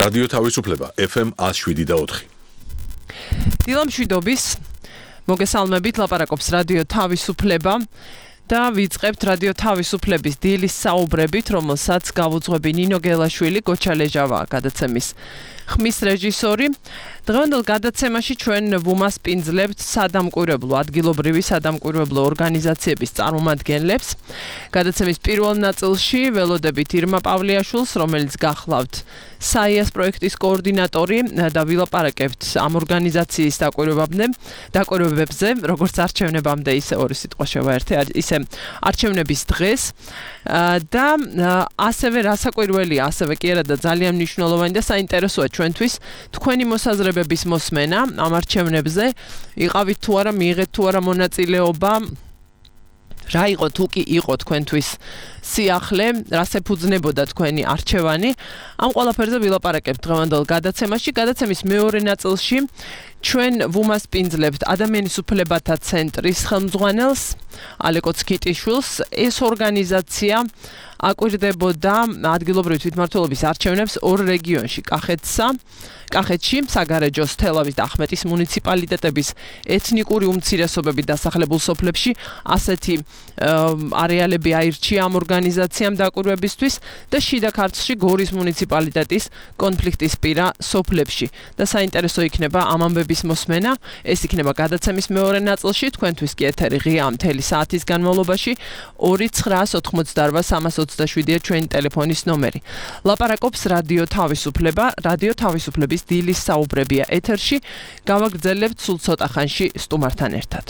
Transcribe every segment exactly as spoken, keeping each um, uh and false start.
რადიო თავისუფლება F M one oh seven და four. დილამშვიდობის მოგესალმებით, ლაპარაკობს რადიო თავისუფლება და ვიწყებთ რადიო თავისუფლების დილის საუბრებით, რომელსაც გავუძღვები ნინო გელაშვილი, გოჩა ლეჟავა გადაცემის ხმის რეჟისორი. დღევანდელ გადაცემაში ჩვენ ვუმასპინძლებთ სადამკვირვებლო ადგილობრივი სადამკვირვებლო ორგანიზაციების წარმომადგენლებს. გადაცემის პირველ ნაწილში ველოდებით ირმა პავლიაშვილს, რომელიც გახლავთ საიას პროექტის კოორდინატორი და ვილაპარაკებთ ამ ორგანიზაციის დაკვირვებებზე, როგორც არჩევნებამდე, ისე ორი სიტყვა შევაერთე, ისე არჩევნების დღეს და ასევე რასაკვირველია, ასევე კი არა და ძალიან მნიშვნელოვანი და საინტერესოა ჩვენთვის თქვენი მოსაზრებების მოსმენა ამ არჩევნებზე. იყავით თუ არა, მიიღეთ თუ არა მონაწილეობა, რა იყო თუ კი იყო თქვენთვის სიახლე, რას ეფუძნებოდა თქვენი არჩევანი. ამ ყველაფერზე ვილაპარაკებთ დღევანდელ გადაცემაში. გადაცემის მეორე ნაწილში ჩვენ ვუმასპინძლებთ ადამიანის უფლებათა ცენტრის ხელმძღვანელს ალეკო ცქიტიშვილს. ეს ორგანიზაცია აკვირდებოდა ადგილობრივი თვითმმართველობის არჩევნებს ორ რეგიონში, კახეთსა, კახეთში, საგარეჯოს, თელავის და ახმეტის მუნიციპალიტეტების ეთნიკური უმცირესობებით დასახლებულ სოფლებში ასეთი არეალები აირჩია ამ ორგანიზაციამ დაკვირვებისთვის და შიდა ქართლში გორის მუნიციპალიტეტის კონფლიქტის პირა სოფლებში. და საინტერესო იქნება ამ ამბების მოსმენა. ეს იქნება გადაცემის მეორე ნაწილში, თქვენთვის კი ეთერი ღია მთელი საათის განმავლობაში. ორი ცხრა ოთხმოცდაორ სამას ოცდაშვიდია ჩვენი ტელეფონის ნომერი. ლაპარაკობს რადიო თავისუფლება, რადიო თავისუფლების დილის საუბრებია ეთერში. გავაგრძელებთ სულ ცოტა ხანში სტუმართან ერთად.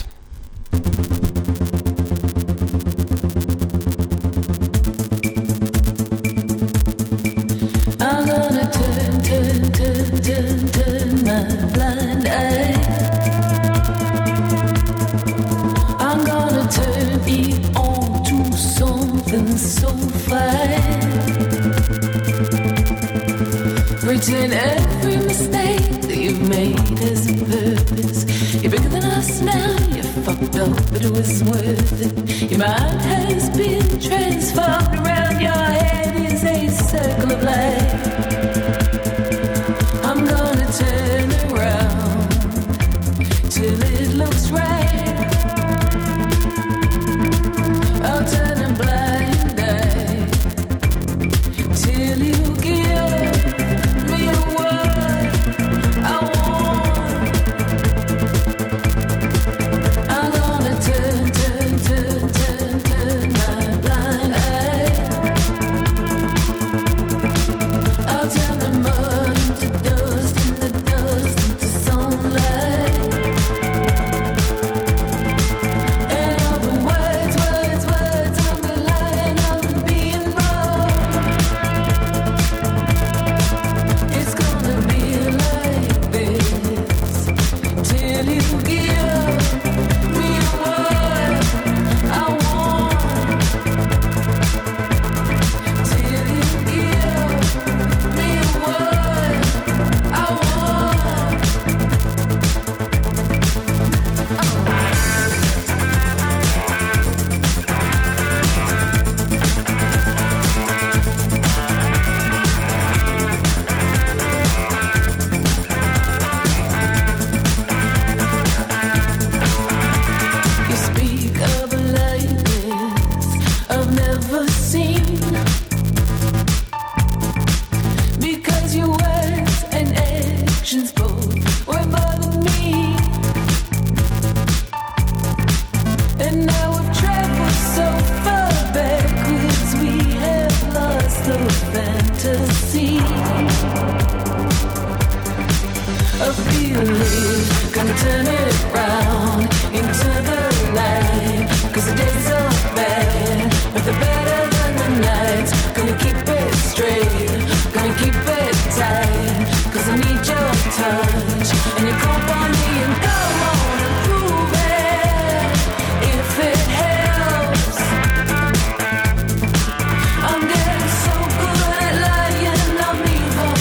Return every mistake that you've made as a purpose. You're bigger than us now, you're fucked up, but it was worth it. Your mind has been transformed around your head is a circle of light. I'm gonna turn around till it looks right. I'll turn a blind eye till you give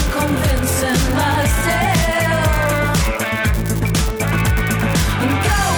go.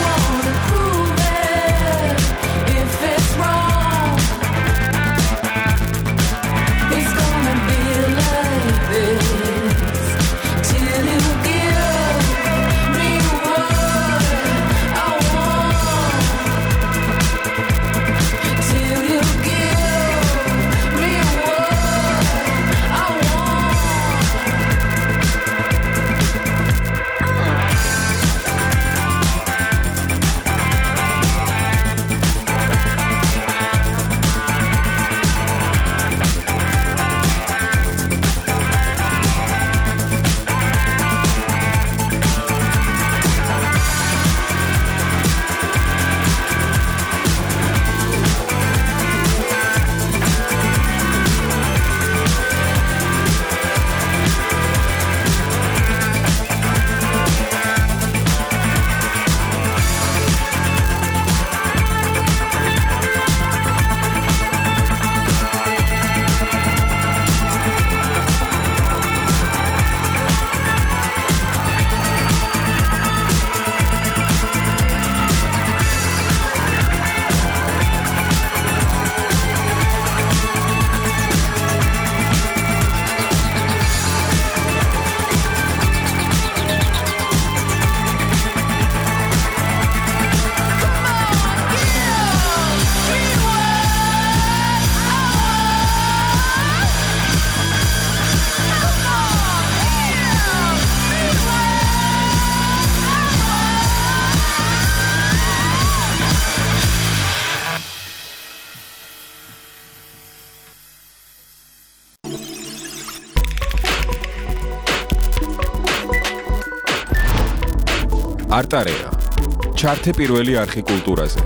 არტარეა. ჩართე პირველი არხი კულტურაზე.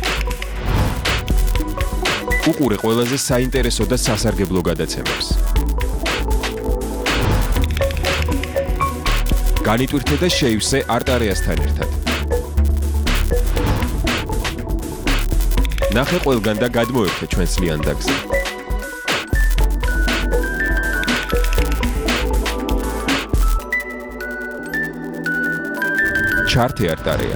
უყურე ყველაზე საინტერესო და სასარგებლო გადაცემებს. განიტვირთე და შეივსე არტარეასთან ერთად. ნახე ყველგან და გადმოერთე ჩვენს ლიანდაგზე. ჩართე არტარეა.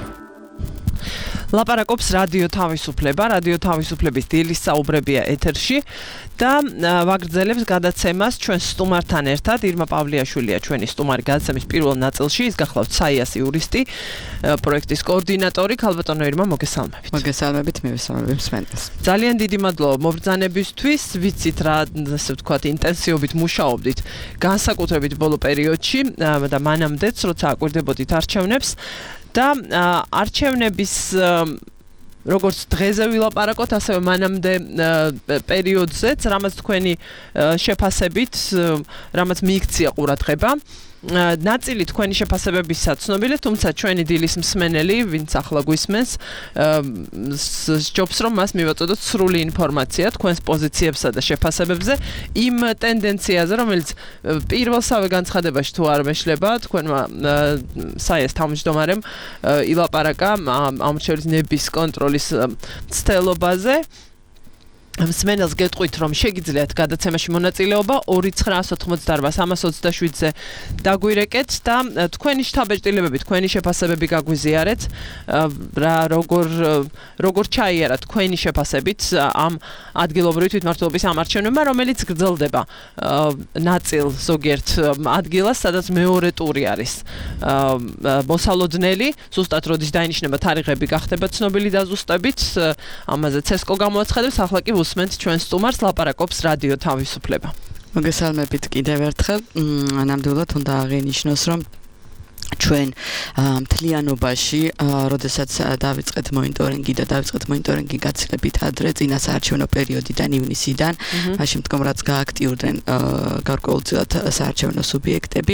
ლაპარაკობს რადიო თავისუფლება, რადიო თავისუფლების დილის საუბრებია ეთერში და ვაგრძელებს გადაცემას ჩვენ სტუმართან ერთად. ირმა პავლიაშვილია ჩვენი სტუმარი გადაცემის პირველ ნაწილში, ის გახლავთ საიას იურისტი, პროექტის კოორდინატორი. ქალბატონო ირმა, მოგესალმებით. მოგესალმებით, მივესალმებ მსმენელს. ძალიან დიდი მადლობა მობრძანებისთვის, ვიცით რა, ასე ვთქვათ, ინტენსივობით მუშაობდით განსაკუთრებით ბოლო პერიოდში და მანამდეც, როცა აკვირდებოდით არჩევნებს. და არჩევნების როგორც დღეზე ვილაპარაკოთ, ასევე მანამდე პერიოდზეც, რამაც თქვენი შეფასებით, რამაც მიიქცია ყურადღება. ნაწილი თქვენი შეფასებებისა ცნობილია, თუმცა ჩვენი დილის მსმენელი, ვინც ახლა გვისმენს, სჯობს რომ მას მივაწოდოთ სრული ინფორმაცია თქვენს პოზიციებსა და შეფასებებზე, იმ ტენდენციაზე, რომელიც პირველსავე განცხადებაში თუ არ მეშლება, თქვენმა საიას თავმჯდომარემ ილაპარაკა ამრჩევლის ნების კონტროლის მცდელობაზე. მსმენელს გეტყვით, რომ შეგიძლიათ გადაცემაში მონაწილეობა ორი ცხრაას ოთხმოცდაარბა სამას ოცდაშვიდზე დაგვირეკეთ და თქვენი შთაბეჭდილებები, თქვენი შეფასებები გაგვიზიარეთ, რა როგორ როგორ ჩაიარა თქვენი შეფასებით ამ ადგილობრივი თვითმმართველობის ამ არჩევნებმა, რომელიც გრძელდება ნაწილ ზოგიერთ ადგილას, სადაც მეორე ტური არის მოსალოდნელი, ზუსტად როდის დაინიშნება თარიღები გახდება ცნობილი დაზუსტებით, ამაზე ცესკო გამოაცხადებს, ახლა კი უსმენთ ჩვენ სტუმარს, ლაპარაკობს რადიო თავისუფლება. მოგესალმებით კიდევ ერთხელ. ნამდვილად უნდა აღინიშნოს, რომ ჩვენ მთლიანობაში, როდესაც დავიწყეთ მონიტორინგი და დავიწყეთ მონიტორინგი გაცილებით ადრე, წინა საარჩევნო პერიოდიდან ივნისიდან, მაშინ მდგომ რაც გააქტიურდნენ გარკვეულწილად საარჩევნო სუბიექტები,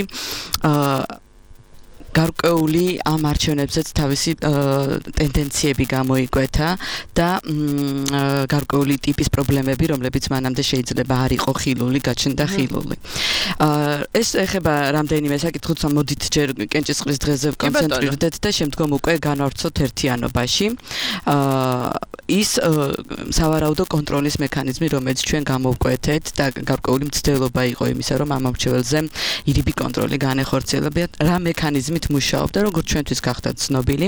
გარკვეული ამ არჩევნებზეც თავისი ტენდენციები გამოიკვეთა და გარკვეული ტიპის პრობლემები, რომლებიც მანამდე შეიძლება არ იყო ხილული, გაჩნდა ხილული. ეს ეხება რამდენიმე საკითხს, მოდით ჯერ კენჭისყრის დღეზე ვკონცენტრირდეთ და შემდგომ უკვე განვავრცოთ ერთიანობაში. ის სავარაუდო კონტროლის მექანიზმი, რომელიც ჩვენ გამოვკვეთეთ და გარკვეული მცდელობა იყო იმისა, რომ ამ ამრჩეველზე ირიბი კონტროლი განეხორციელებიათ, რა მექანიზმით მუშაობდა, როგორც ჩვენთვის გახდათ ცნობილი.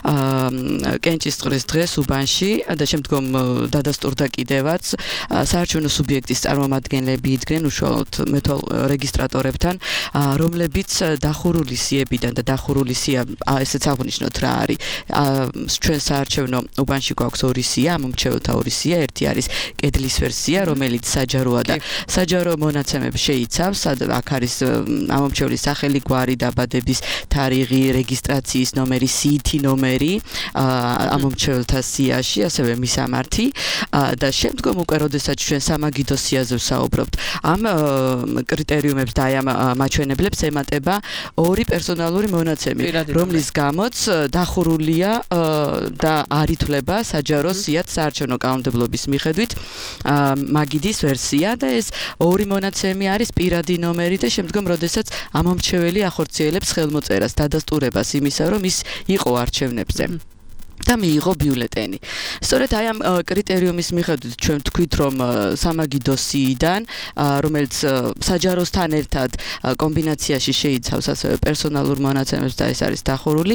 კენჭისყრის დღეს უბანში და შემდგომ დადასტურდა კიდევაც საარჩევნო სუბიექტის წარმომადგენლები იდგნენ უშუალოდ მეთვალ რეგისტრატორებთან, რომლებიც დახურული სიებიდან და დახურული სია, ესეც აღნიშნოთ რა არის. ჩვენ საარჩევნო უბანში გვაქვს ორი სია, ამომრჩეველთა ორი სია, ერთი არის კედლის ვერსია, რომელიც საჯაროა და საჯარო მონაცემებს შეიცავს, აქ არის ამომრჩევლის სახელი, გვარი, დაბადების თარიღი, რეგისტრაციის ნომერი, სიითი ნომერი ამომრჩეველთა სიაში, ასევე მისამართი და შემდგომ უკვე როდესაც ჩვენ სამაგიდო სიაზე ვსაუბრობთ, ამ კრიტერიუმებს და ამ მაჩვენებლებს ემატება ორი პერსონალური მონაცემი, რომლის გამოც დახურულია და არ ითვლება საჯარო სიად საარჩევნო კანონმდებლობის მიხედვით მაგიდის ვერსია და ეს ორი მონაცემი არის პირადი ნომერი და შემდგომ როდესაც ამომრჩეველი ახორციელებს ხელმოწერას, დადასტურებას იმისა, რომ ის იყო არჩევნებზე. და მიიღო ბიულეტენი. სწორედ აი ამ კრიტერიუმის მიხედვით ჩვენ ვთქვით, რომ სამაგიდო სიიდან, რომელიც საჯაროსთან ერთად კომბინაციაში შეიცავს ასევე პერსონალურ მონაცემებს და ეს არის დახურული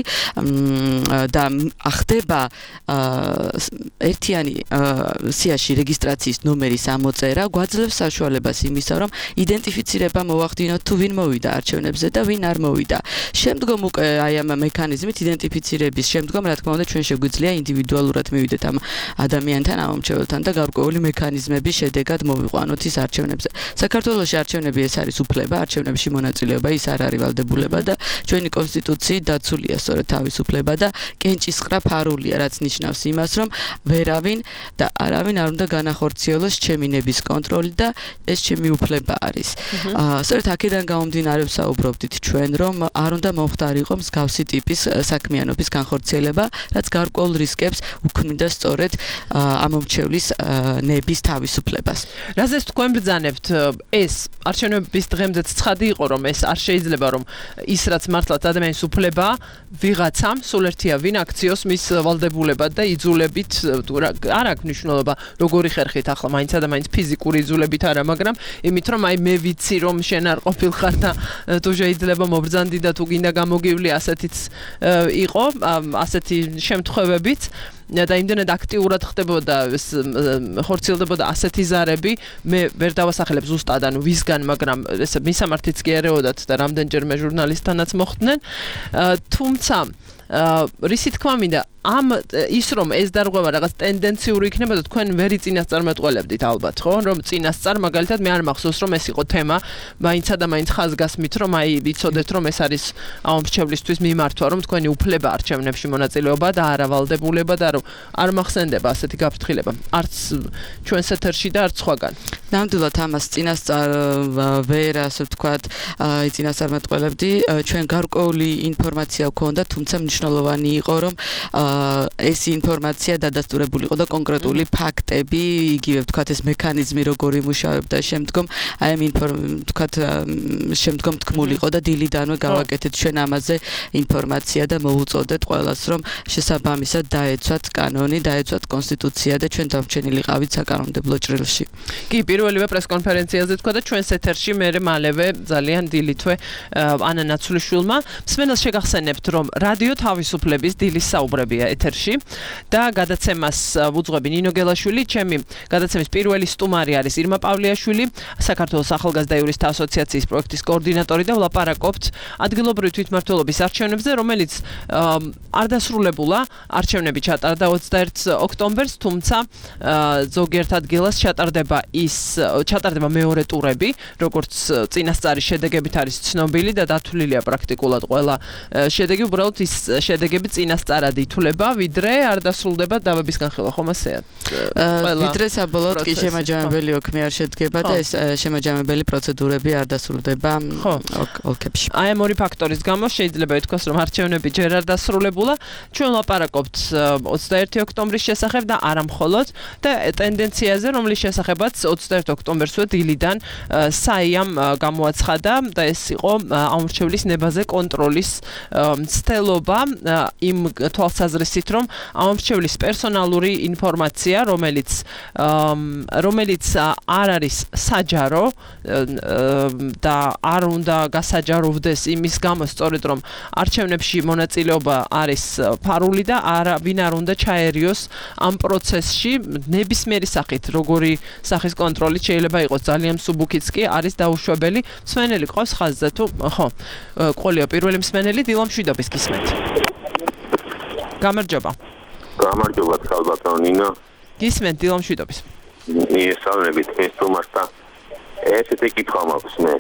და ხდება ერთიანი სიაში რეგისტრაციის ნომერის ამოწერა, გვაძლევს საშუალებას იმისა, რომ იდენტიფიცირება მოვახდინოთ თუ ვინ მოვიდა არჩევნებზე და ვინ არ მოვიდა. შემდგომ უკვე აი ამ მექანიზმით იდენტიფიცირების შემდგომ, რა თქმა უნდა, ჩვენ შეგვიძლია ინდივიდუალურად მივიდეთ ამ ადამიანთან, ამ მომრჩეველთან და გარკვეული მექანიზმების შედეგად მოვიყვანოთ ის არჩევნებზე. საქართველოში არჩევნები ეს არის უფლება, არჩევნებში მონაწილეობა ის არ არის ვალდებულება და ჩვენი კონსტიტუციით დაცულია სწორედ თავისუფლება და კენჭისყრა ფარულია, რაც ნიშნავს იმას, რომ ვერავინ და არავინ არ უნდა განახორციელოს ჩემი ნების კონტროლი და ეს ჩემი უფლება არის. სწორედ აქედან გამომდინარე ვსაუბრობდით ჩვენ, რომ არ უნდა მომხდარიყო მსგავსი ტიპის საქმიანობის განხორციელება, რაც გარკვეულ რისკებს უქმნიდა სწორედ ამომრჩევლის ნების თავისუფლებას. რაზეც თქვენ ბრძანებთ, ეს არჩევნების დღემდეც ცხადი იყო, რომ ეს არ შეიძლება, რომ ის რაც მართლაც ადამიანის უფლება ვიღაცამ სულ ერთია ვინ აქციოს მის ვალდებულებად და იძულებით არ აქვს მნიშვნელობა როგორი ხერხით ახლა მაინც ადამიანის ფიზიკური იძულებით არა, მაგრამ იმით რომ აი მე ვიცი რომ შენ არ ყოფილხარ და თუ შეიძლება მობრძანდი და თუ გინდა გამოგივლი ასეთიც იყო ასეთი შემთხვევებიც და იმდენად აქტიურად ხდებოდა ხორციელდებოდა ასეთი ზარები მე ვერ დავასახელებ ზუსტად ანუ ვისგან მაგრამ ეს მისამართიც კი ერეოდათ და რამდენჯერმე ჟურნალისტთანაც მოხდნენ თუმცა რისი თქმა მინდა ამ ის რომ ეს დარღვევა რაღაც ტენდენციური იქნება და თქვენ ვერი წინასწარმეტყველებდით ალბათ ხო რომ წინასწარ მაგალითად მე არ მახსოვს რომ ეს იყო თემა მაინცა და მაინც ხაზგასმით რომ აი ვიცოდეთ რომ ეს არის ამომრჩევლისთვის მიმართვა რომ თქვენი უფლება არჩევნებში მონაწილეობა და არავალდებულება და რომ არ მახსენდება ასეთი გაფრთხილება არც ჩვენს ეთერში და არც სხვაგან ნამდვილად ამას წინასწარ ვერ ასე ვთქვათ აი წინასწარმეტყველებდი ჩვენ გარკვეული ინფორმაცია გვქონდა თუმცა მნიშვნელოვანი იყო რომ ეს ინფორმაცია დადასტურებული იყო და კონკრეტული ფაქტები, იგივე ვთქვათ ეს მექანიზმი როგორი მუშაობდა შემდგომ, აი ამ ვთქვათ შემდგომ თქმული იყო და დილიდანვე გავაკეთეთ ჩვენ ამაზე ინფორმაცია და მოუწოდეთ ყველას რომ შესაბამისად დაეცვათ კანონი, დაეცვათ კონსტიტუცია და ჩვენ დამრჩენილიყავით საკანონმდებლო ჭრილში. კი, პირველივე პრესკონფერენციაზე თქვა და ჩვენს ეთერში მე მალევე ძალიან დილითვე ანა ნაცვლიშვილმა მსმენელს შეგახსენებთ რომ რადიო თავისუფლების დილის საუბრებია ეთერში და გადაცემას ვუძღვები ნინო გელაშვილი, ჩემი გადაცემის პირველი სტუმარი არის ირმა პავლიაშვილი, საქართველოს ახალგაზრდა იურისტთა ასოციაციის პროექტის კოორდინატორი და ვლაპარაკობთ ადგილობრივი თვითმმართველობის არჩევნებზე, რომელიც არ დასრულებულა, არჩევნები ჩატარდა ოცდაერთი ოქტომბერს, თუმცა ზოგიერთ ადგილას ჩატარდება ის ჩატარდება მეორე ტურები, როგორც წინასწარი შედეგებით არის ცნობილი და დათვლილია პრაქტიკულად ყველა შედეგი, უბრალოდ ის შედეგები წინასწარად ითვლება, ვიდრე არ დასრულდება დავების განხილვა, ხომ ასეა? ვიდრე საბოლოოდ კი შემაჯამებელი ოქმი არ შედგება და ეს შემაჯამებელი პროცედურები არ დასრულდება ოლქებში. აი ამ ორი ფაქტორის გამო შეიძლება ითქვას, რომ არჩევნები ჯერ არ დასრულებულა. ჩვენ ვლაპარაკობთ ოცდაერთი ოქტომბრის შესახებ და არა მხოლოდ და ტენდენციაზე, რომლის შესახებაც ოცდაერთი ოქტომბერსვე დილიდან საიამ გამოაცხადა და ეს იყო ამომრჩევლის ნებაზე კონტროლის მცდელობა იმ თვალსაზრისით, რომ ამომრჩევლის პერსონალური ინფორმაცია, რომელიც რომელიც არ არის საჯარო და არ უნდა გასაჯაროვდეს იმის გამო, სწორედ რომ არჩევნებში მონაწილეობა არის ფარული და არავინ არ უნდა ჩაერიოს ამ პროცესში ნებისმიერი სახით, როგორი სახის კონტროლით შეიძლება იყოს ძალიან მსუბუქიც კი არის დაუშვებელი. მსმენელი ყავს ხაზზე თუ ხო, ყოლია პირველი მსმენელი დილა მშვიდობის გისმენთ. გამარჯობა. გამარჯობა, ხალბატონ ნინო. გისმენთ დილა მშვიდობის. მიესალმებით მე სტუმართა. ესეთი კითხვა მაქვს მე.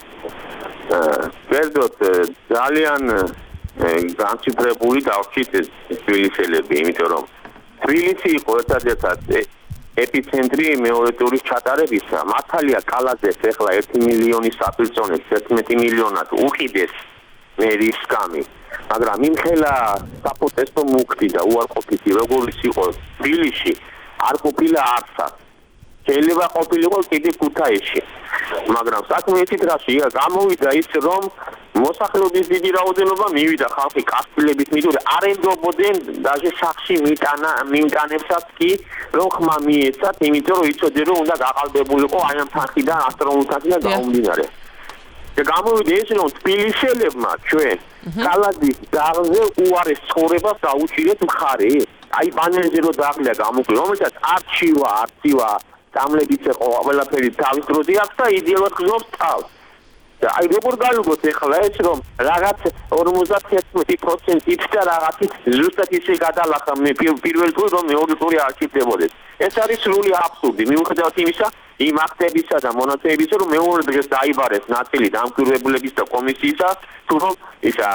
კერძოდ ძალიან განციფრებული დავხით თბილისელები, იმიტომ რომ თბილისი იყო ერთადერთი ეპიცენტრი მეორე ტურის ჩატარებისა. მართალია კალაძეს ეხლა ერთი მილიონი საპირწონებს ერთმეტი მილიონად უყიდეს მე რისკამი. მაგრამ იმხელა საპროტესტო მუქი და უარყოფითი როგორიც იყო თბილისში არ ყოფილა არცად. შეიძლება ყოფილიყო კიდე ქუთაისში. მაგრამ საქმე ისეთ რაშია გამოვიდა ის რომ მოსახლეობის დიდი რაოდენობა მივიდა ხალხი კასპილებით მიდური არენდობოდნენ даже სახში მიტანა მიმტანებსაც კი რომ ხმა მიეცათ იმიტომ რომ იცოდნენ რომ უნდა გაყალბებულიყო აი ამ თანხიდან ასტრონავტებიდან გამომდინარე. და გამოვიდა ის რომ თბილისელებმა ჩვენ კალაძის დაღზე უარეს ცხოვრებას დაუჭირეთ მხარი. აი პანელზე რო დაღლია გამოკლე რომელსაც არჩივა არჩივა დამლებიც ეყო ყველაფერი თავის დროზე აქვს და იდეალურად გზობს თავს. და აი როგორ გავიგოთ ეხლა ეს რომ რაღაც ორმოცდაერთი პროცენტით და რაღაცით ზუსტად ისე გადალახა მე პირველ ტურს რომ მეორე ტური არ ჩიბდებოდეს ეს არის სრული აბსურდი მიუხედავად იმისა იმ აქტებისა და მონაცემებისა რომ მეორე დღეს დაიბარეს ნაწილი დამკვირვებელების და კომისიისა თუ რომ ისა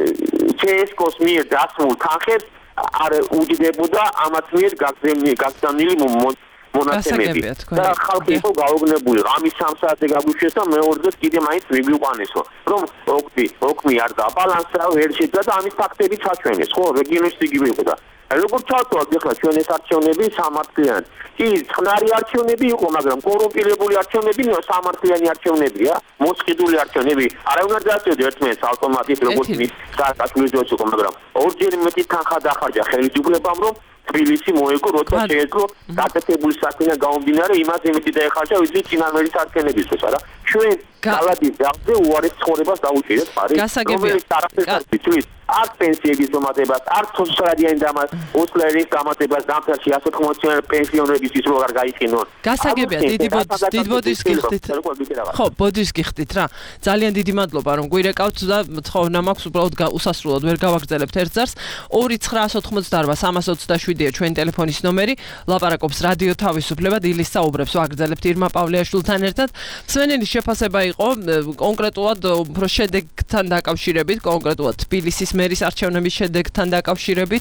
ჩესკოს მიერ დასმულ თანხებს არ უჯდებოდა ამათ მიერ გაგზავნილი მონაცემები და ხალხი იყო გაოგნებული ამის სამ საათზე გაგვიშვეს და მეორე დღეს კიდე მაინც მიგვიყვანესო რომ ოქი ოქი არ დაბალანსდა ვერ შეძა და ამის ფაქტები ჩაჩვენეს ხო რეგიონის იგივე იყო და როგორ ჩავთვალოთ ახლა ჩვენ ეს არჩევნები სამართლიანი კი წყნარი არჩევნები იყო მაგრამ კორუმპირებული არჩევნები სამართლიანი არჩევნებია მოსყიდული არჩევნები არა უნდა დაწოდოთ ერთმანეთს ავტომატით როგორც მის საერთაშორისო დროს იყო მაგრამ ორჯერ მეტი თანხა დახარჯა ხელისუფლებამ რომ თბილისი მოეგო როცა შეეძლო გაკეთებული საქმე გაუმდინარე იმას იმითი დაეხარჯა ვიდრე წინამერის არჩევნებისთვის არა ჩვენ კალადის დაღზე უარეს ცხოვრებას დაუჭირეთ პარი რომელიც არაფერს იცის არ პენსიების მომატებას არ სოციალიანი დამატებას ოსლერის დამატებას დამთარში ასეთ ხმოციან პენსიონერების ის რო არ გაიყინონ გასაგებია დიდი ბოდის დიდი ბოდის გიხდით ხო ბოდის გიხდით რა ძალიან დიდი მადლობა რომ გვირეკავთ და თხოვნა მაქვს უბრალოდ უსასრულოდ ვერ გავაგრძელებთ ერთ ზარს ორი ცხრაას ოთხმოცდაარბა სამას ოცდაშვიდია ჩვენი ტელეფონის ნომერი ლაპარაკობს რადიო თავისუფლება დილის საუბრებს ვაგრძელებთ ირმა პავლეაშვილთან ერთად მსმენელის შეფასება იყო კონკრეტულად უფრო შედეგთან დაკავშირებით კონკრეტულად თბილისის მერის არჩევნების შედეგთან დაკავშირებით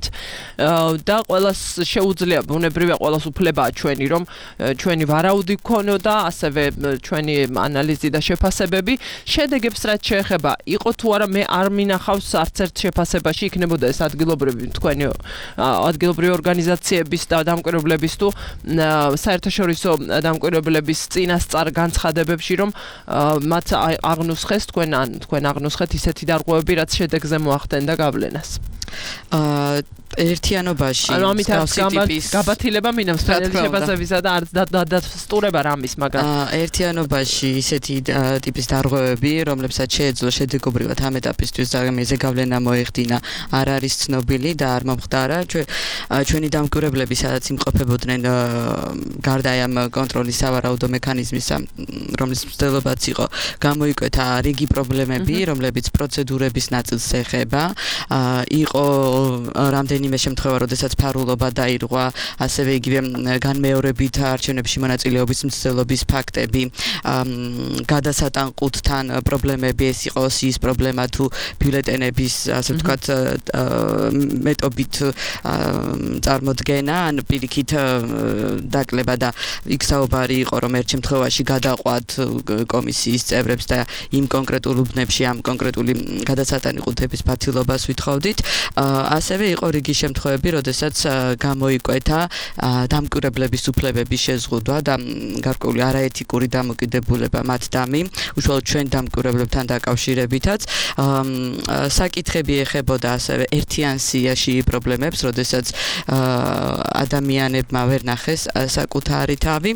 და ყველას შეუძლია ბუნებრივია ყველას უფლებაა ჩვენი რომ ჩვენი ვარაუდი გქონოდა ასევე ჩვენი ანალიზი და შეფასებები შედეგებს რაც შეეხება იყო თუ არა მე არ მინახავს არც ერთ შეფასებაში იქნებოდა ეს ადგილობრივი თქვენი ადგილობრივი ორგანიზაციების და დამკვირვებლების თუ საერთაშორისო დამკვირვებლების წინასწარ განცხადებებში რომ მათ აღნუსხეს თქვენ ან თქვენ აღნუსხეთ ისეთი დარღვევები რაც შედეგზე მოახდენდა გავლენას აა ერთიანობაში ტიპის გაბათილება მინავს ფედერალური შეფასებისა და არც დადასტურება რამის მაგრამ ერთიანობაში ისეთი ტიპის დარღვევები რომლებსაც შეეძლო შედეგობრივად ამ ეტაპისთვის ზეგ გავლენა მოეხდინა არ არის ცნობილი და არ მომხდარა ჩვენი დამკვირვებლები სადაც იმყოფებოდნენ გარდა ამ კონტროლის სავარაუდო მექანიზმისა რომლის მცდელობაც იყო გამოიკვეთა რიგი პრობლემები რომლებიც პროცედურების ნაწილს ეხება იყო რამდენიმე შემთხვევა, როდესაც ფარულობა დაირღვა, ასევე იგივე განმეორებით არჩევნებში მონაწილეობის მცდელობის ფაქტები, გადასატანყუთან პრობლემები, ეს იყო სიის პრობლემა თუ ბიულეტენების, ასე ვთქვათ, მეტობით წარმოდგენა, ან პირიქით დაკლება და იქ საუბარი იყო, რომ ერთ შემთხვევაში გადაყვათ კომისიის წევრებს და იმ კონკრეტულ უბნებში ამ კონკრეტული გადასატანყუტების ფათილობას ვითხოვდით. ასევე იყო რიგი შემთხვევები, როდესაც გამოიკვეთა დამკვირვებლების უფლებების შეზღუდვა და გარკვეული არაეთიკური დამოკიდებულება მათ დამი, უშუალოდ ჩვენ დამკვირვებლებთან დაკავშირებითაც. საკითხები ეხებოდა ასევე ერთიან სიაში პრობლემებს, როდესაც ადამიანებმა ვერ ნახეს საკუთარი თავი.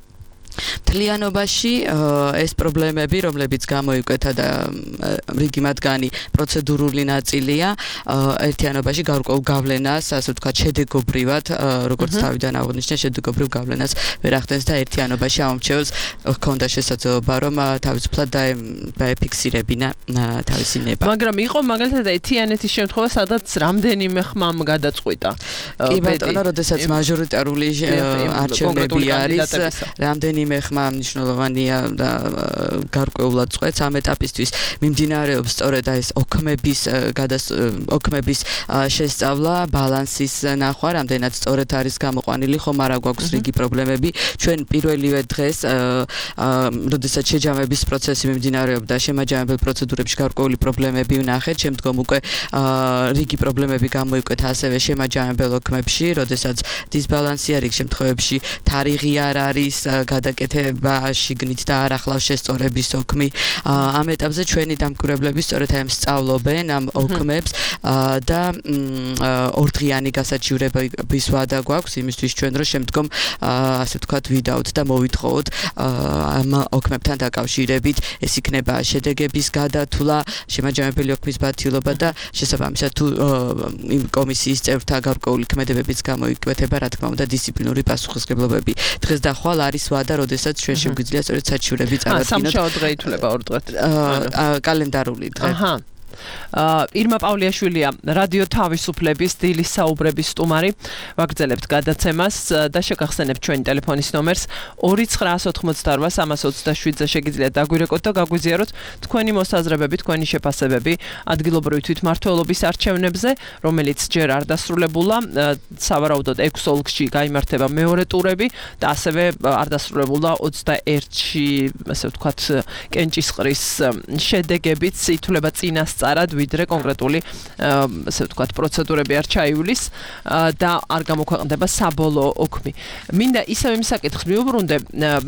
მთლიანობაში ეს პრობლემები, რომლებიც გამოიკვეთა და რიგი მათგანი პროცედურული ნაწილია, ერთიანობაში გარკვეულ გავლენას, ასე ვთქვათ, შედეგობრივად, როგორც თავიდან აღნიშნე, შედეგობრივ გავლენას ვერ ახდენს და ერთიანობაში ამორჩევს ჰქონდა შესაძლებლობა, რომ თავისუფლად დაეფიქსირებინა თავისი ნება. მაგრამ იყო მაგალითად ერთიანეთის შემთხვევა, სადაც რამდენიმე ხმამ გადაწყვიტა. კი ბატონო, როდესაც მაჟორიტარული არჩევნები არის, რამდენი მე ხმა მნიშვნელოვანია და გარკვეულად წვეთს ამ ეტაპისთვის მიმდინარეობს სწორედ ეს ოქმების ოქმების შესწავლა, ბალანსის ნახვა, რამდენად სწორედ არის გამოყვანილი, ხომ არა გვაქვს რიგი პრობლემები. ჩვენ პირველივე დღეს, როდესაც შეჯამების პროცესი მიმდინარეობდა, შემაჯამებელ პროცედურებში გარკვეული პრობლემები ვნახეთ, შემდგომ უკვე რიგი პრობლემები გამოიკვეთა ასევე შემაჯამებელ ოქმებში, როდესაც დისბალანსი არის შემთხვევებში, თარიღი არ არის გადაკეთება შიგნით და არ ახლავს შესწორების ოქმი. ამ ეტაპზე ჩვენი დამკვირვებლები სწორედ ამ სწავლობენ ამ ოქმებს და ორდღიანი გასაჩივრების ვადა გვაქვს იმისთვის ჩვენ რომ შემდგომ ასე ვთქვათ ვიდაოთ და მოვითხოვოთ ამ ოქმებთან დაკავშირებით ეს იქნება შედეგების გადათვლა, შემაჯამებელი ოქმის ბათილობა და შესაბამისად თუ იმ კომისიის წევრთა გარკვეული ქმედებებიც გამოიკვეთება, რა თქმა უნდა, დისციპლინური პასუხისმგებლობები. დღეს და ხვალ არის ვადა, როდესაც ჩვენ შეგვიძლია სწორედ საჩივრები წარადგინოთ. სამშაბათ დღე ითვლება ორ დღედ. კალენდარული დღე. აჰა. ირმა პავლიაშვილია რადიო თავისუფლების დილის საუბრების სტუმარი. ვაგრძელებთ გადაცემას და შეგახსენებთ ჩვენი ტელეფონის ნომერს ორი ცხრა ოთხმოცდაორვა სამას ოცდაშვიდზე შეგიძლიათ დაგვირეკოთ და გაგვიზიაროთ თქვენი მოსაზრებები, თქვენი შეფასებები ადგილობრივი თვითმმართველობის არჩევნებზე, რომელიც ჯერ არ დასრულებულა, სავარაუდოდ ექვს ოლქში გაიმართება მეორე ტურები და ასევე არ დასრულებულა ოცდაერთში, ასე ვთქვათ, კენჭისყრის შედეგებიც ითვლება წინასწარ არად ვიდრე კონკრეტული ასე ვთქვათ პროცედურები არ ჩაივლის და არ გამოქვეყნდება საბოლოო ოქმი. მინდა ისევ იმ საკითხს მიუბრუნდე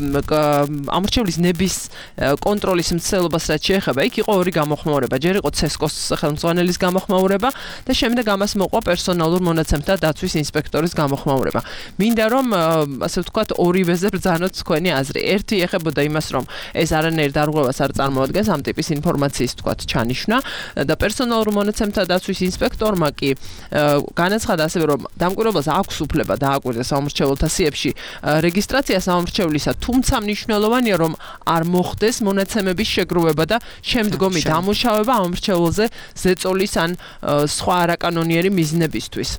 ამორჩევლის ნების კონტროლის მცდელობას რაც შეეხება, იქ იყო ორი გამოხმაურება. ჯერ იყო ცესკოს ხელმძღვანელის გამოხმაურება და შემდეგ ამას მოყვა პერსონალურ მონაცემთა დაცვის ინსპექტორის გამოხმაურება. მინდა რომ ასე ვთქვათ ორივეზე ბრძანოთ თქვენი აზრი. ერთი ეხებოდა იმას, რომ ეს არანაირ დარღვევას არ წარმოადგენს ამ ტიპის ინფორმაციის ვთქვათ ჩანიშვნა. და პერსონალურ მონაცემთა დაცვის ინსპექტორმა კი განაცხადა ასევე რომ დამკვირვებელს აქვს უფლება დააკვირდეს სამომრჩეველთა სიებში რეგისტრაცია სამომრჩევლისა, თუმცა მნიშვნელოვანია რომ არ მოხდეს მონაცემების შეგროვება და შემდგომი დამუშავება ამომრჩეველზე ზეწოლის ან სხვა არაკანონიერი მიზნებისთვის.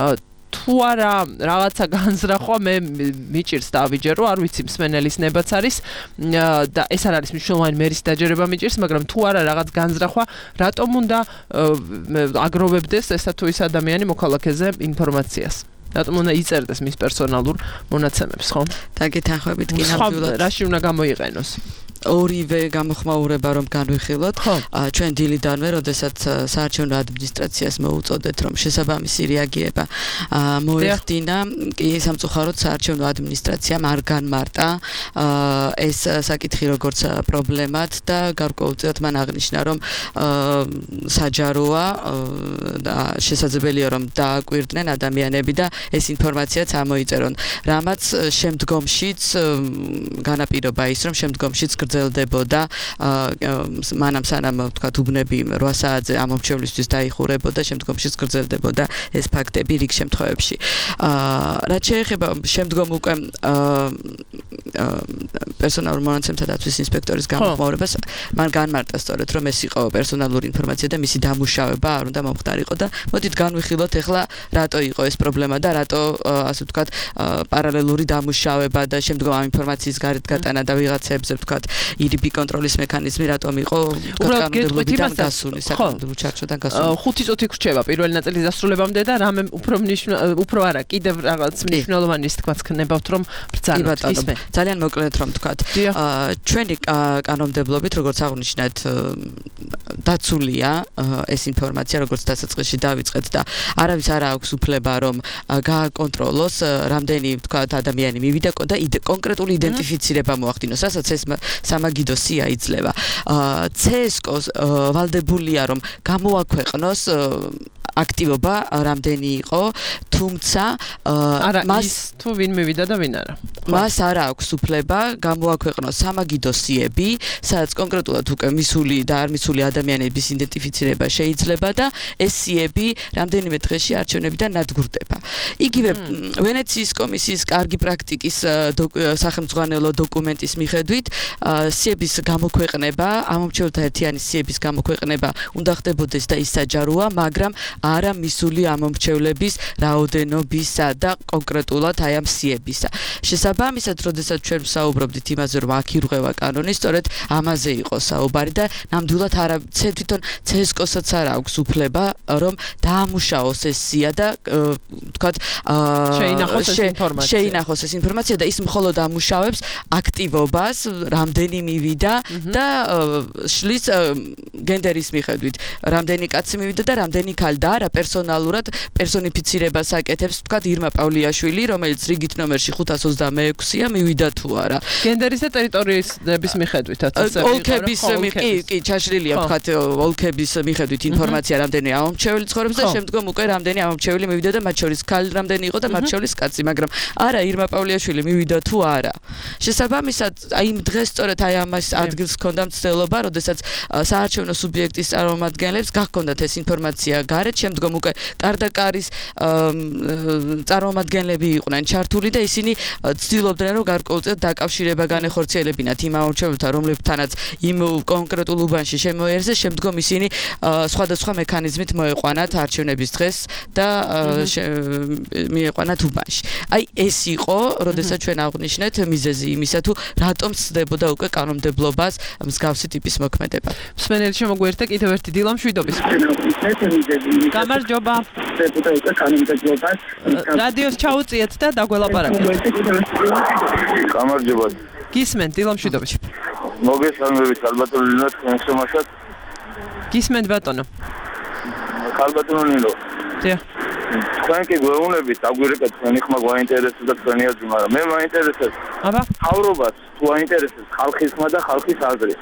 თუ არა რაღაცა განზრახვა მე მიჭირს დავიჯერო, არ ვიცი მსმენელის ნებაც არის და ეს არ არის მნიშვნელოვანი მერის დაჯერება მიჭირს, მაგრამ თუ არა რაღაც განზრახვა, რატომ უნდა აგროვებდეს ესა თუ ის ადამიანი მოქალაქეზე ინფორმაციას? რატომ უნდა იწერდეს მის პერსონალურ მონაცემებს, ხო? დაგეთანხმებით კი ნამდვილად. რაში უნდა გამოიყენოს? ორივე გამოხმაურება რომ განვიხილოთ, ჩვენ დილიდანვე, როდესაც საარჩევნო ადმინისტრაციას მოუწოდეთ, რომ შესაბამისი რეაგირება მოეხდინა, კი სამწუხაროდ საარჩევნო ადმინისტრაციამ არ განმარტა ეს საკითხი როგორც პრობლემად და გარკვეულწილად მან აღნიშნა, რომ საჯაროა და შესაძლებელია რომ დააკვირდნენ ადამიანები და ეს ინფორმაციაც ამოიწერონ. რამაც შემდგომშიც განაპირობა ის, რომ შემდგომშიც გრძელდებოდა მანამ სანამ ვთქვათ უბნები რვა საათზე ამომრჩევლისთვის დაიხურებოდა, შემდგომშიც გრძელდებოდა ეს ფაქტები რიგ შემთხვევებში. რაც შეეხება შემდგომ უკვე პერსონალურ მონაცემთა დაცვის ინსპექტორის გამოხმაურებას, მან განმარტა სწორედ რომ ეს იყო პერსონალური ინფორმაცია და მისი დამუშავება არ უნდა მომხდარიყო და მოდით განვიხილოთ ახლა რატო იყო ეს პრობლემა და რატო ასე ვთქვათ პარალელური დამუშავება და შემდგომ ამ ინფორმაციის გარეთ გატანა და ვიღაცებზე ვთქვათ ირიბი კონტროლის მექანიზმი რატომ იყო კანონმდებლობიდან გასული, საკანონმდებლო ჩარჩოდან გასული. ხუთი წუთი გრჩება პირველი ნაწილის დასრულებამდე და რამე უფრო უფრო არა კიდევ რაღაც მნიშვნელოვანი თქვაც ქნებავთ რომ ბრძანოთ ისმე. ძალიან მოკლედ რომ ვთქვათ, ჩვენი კანონმდებლობით როგორც აღნიშნეთ დაცულია ეს ინფორმაცია როგორც დასაწყისში დავიწყეთ და არავის არ აქვს უფლება რომ გააკონტროლოს რამდენი ვთქვათ ადამიანი მივიდა და კონკრეტული იდენტიფიცირება მოახდინოს, რასაც ეს სამაგიდო სია იძლევა. ცესკოს ვალდებულია რომ გამოაქვეყნოს აქტივობა რამდენი იყო, თუმცა მას თუ ვინ მივიდა და ვინ არა. მას არ აქვს უფლება გამოაქვეყნოს სამაგიდო სიები, სადაც კონკრეტულად უკვე მისული და არ მისული ადამიანების იდენტიფიცირება შეიძლება და ეს სიები რამდენიმე დღეში არჩევნებიდან ნადგურდება. იგივე ვენეციის კომისიის კარგი პრაქტიკის სახელმძღვანელო დოკუმენტის მიხედვით სიების გამოქვეყნება, ამომრჩეველთა ერთიანი სიების გამოქვეყნება უნდა ხდებოდეს და ის საჯაროა, მაგრამ არა მისული ამომრჩევლების რაოდენობისა და კონკრეტულად აი ამ სიებისა. შესაბამისად, როდესაც ჩვენ ვსაუბრობდით იმაზე, რომ აქ ირღვევა კანონი, სწორედ ამაზე იყო საუბარი და ნამდვილად არა თვითონ ცესკოსაც არ აქვს უფლება რომ დაამუშავოს ეს სია და ვთქვათ შეინახოს ეს ინფორმაცია. შეინახოს ეს ინფორმაცია და ის მხოლოდ ამუშავებს აქტივობას, რამდენი მივიდა და შლის გენდერის მიხედვით, რამდენი კაცი მივიდა და რამდენი ქალი და არა პერსონალურად პერსონიფიცირებას აკეთებს, ვთქვათ ირმა პავლიაშვილი, რომელიც რიგით ნომერში ხუთას ოცდამეექვსეა, მივიდა თუ არა. გენდერის და ტერიტორიის მიხედვითაც ასე ოლქების კი კი ჩაშლილია ვთქვათ ოლქების მიხედვით ინფორმაცია რამდენი ამომრჩეველი ცხოვრობს და შემდგომ უკვე რამდენი ამომრჩეველი მივიდა და მათ შორის ქალი რამდენი იყო და მათ შორის კაცი, მაგრამ არა ირმა პავლიაშვილი მივიდა თუ არა. შესაბამისად, აი იმ დღეს სწორედ აი ამას ადგილს ჰქონდა მცდელობა, როდესაც საარჩევნო სუბიექტის წარმომადგენლებს გახონდათ ეს ინფორმაცია გარეთ, შემდგომ უკვე კარდაკარის წარმომადგენლები იყვნენ ჩართული და ისინი ცდილობდნენ რომ გარკვეულწილად დაკავშირება განეხორციელებინათ იმ ამორჩეველთან, რომლებთანაც იმ კონკრეტულ უბანში შემოიარეს, შემდგომ ისინი სხვადასხვა მექანიზმით მოეყვანათ არჩევნების დღეს და მიეყვანათ უბანში. აი ეს იყო, როდესაც ჩვენ აღვნიშნეთ მიზეზი იმისა, თუ რატომ ცდებოდა უკვე კანონმდებლობას მსგავსი ტიპის მოქმედება. მსმენელი შემოგვიერთდა კიდევ ერთი დილა მშვიდობის. გამარჯობა. რადიოს ჩაუწიეთ და დაგველაპარაკეთ. გამარჯობა. გისმენთ დილა მშვიდობის. მოგესალმებით ალბათო ნინო თქვენს შემოშად. გისმენთ ბატონო. ალბათო ნინო. დიახ. თქვენ კი გვეუბნებით, აგვირეკეთ თქვენი ხმა გვაინტერესებს და თქვენი აზრი, მაგრამ მე მაინტერესებს. აბა, მთავრობას თუ აინტერესებს ხალხის ხმა და ხალხის აზრი.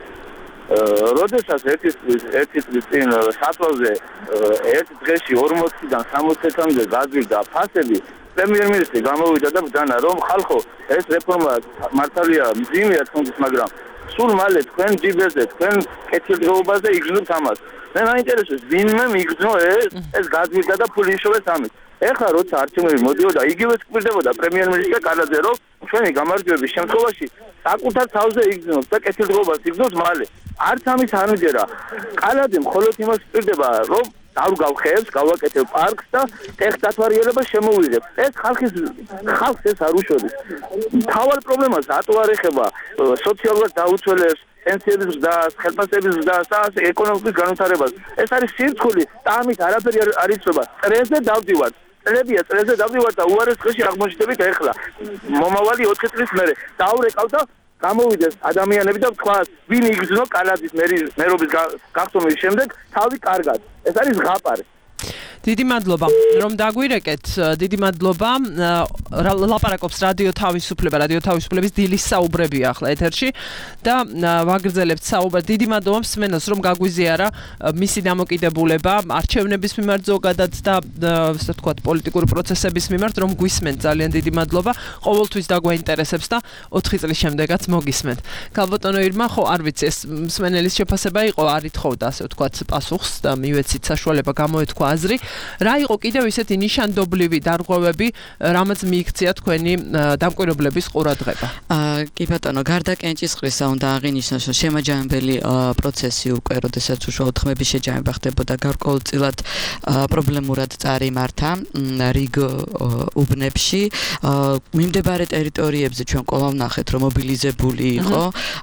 როდესაც ერთი ერთი წლის წინ სათვალზე ერთ დღეში ორმოცდან სამოცამდე გაძვირდა ფასები, პრემიერ-მინისტრი გამოვიდა და ბრძანა, რომ ხალხო, ეს რეფორმა მართალია მძიმეა თუნდაც, მაგრამ სულ მალე თქვენ ჯიბეზე, თქვენ კეთილდღეობაზე იგრძნობთ ამას. მე მაინტერესებს, ვინმე მიგრძნო ეს ეს გაძვირდა და ფული იშოვეს ამით. ეხლა როცა არჩევნები მოდიოდა, იგივე გვირდებოდა პრემიერ-მინისტრი კარაძე, რომ ჩვენი გამარჯვების შემთხვევაში საკუთარ თავზე იგრძნობს და კეთილდღეობას იგრძნობს მალე. არც ამის არ მჯერა. კალაძე მხოლოდ იმას პირდება, რომ დავგავხებს, გავაკეთებ პარკს და ტექნათვარიერება შემოვიღებ. ეს ხალხის ხალხს ეს არ უშოდის. მთავარ პრობლემას რატო არ ეხება სოციალურად დაუცველებს, პენსიების ზრდას, ხელფასების ზრდას და ეკონომიკის განვითარებას. ეს არის სირცხული და ამით არაფერი არ იცვება. წრეზე დავდივართ. წლებია წრეზე დავდივართ და უარეს დღეში აღმოჩნდებით ეხლა. მომავალი ოთხი წლის მერე დავრეკავ და გამოვიდეს ადამიანები და თქვა, ვინ იგრძნო კალაძის მერობის გახსოვნის შემდეგ თავი კარგად. ეს არის ზღაპარი. დიდი მადლობა რომ დაგვირეკეთ. დიდი მადლობა. ლაპარაკობს რადიო თავისუფლება, რადიო თავისუფლების დილის საუბრებია ახლა ეთერში და ვაგრძელებთ საუბარს. დიდი მადლობა მსმენელს რომ გაგვიზიარა მისი დამოკიდებულება არჩევნების მიმართ ზოგადად და ასე ვთქვათ პოლიტიკური პროცესების მიმართ რომ გვისმენთ. ძალიან დიდი მადლობა. ყოველთვის დაგვაინტერესებს და ოთხი წლის შემდეგაც მოგისმენთ. ქალბატონო ირმა, ხო არ ვიცი ეს მსმენელის შეფასება იყო, არ ითხოვდა ასე ვთქვათ პასუხს და მივეცით საშუალება გამოეთქვა აზრი. რა იყო კიდევ ისეთი ნიშანდობლივი დარღვევები, რამაც მიიქცია თქვენი დამკვირვებლების ყურადღება? კი ბატონო, გარდა კენჭისყრისა უნდა აღინიშნოს, რომ შემაჯამებელი პროცესი უკვე, როდესაც უშუალოდ ხმების შეჯამება ხდებოდა, გარკვეულწილად პრობლემურად წარიმართა რიგ უბნებში. მიმდებარე ტერიტორიებზე ჩვენ კვლავ ვნახეთ, რომ მობილიზებული იყო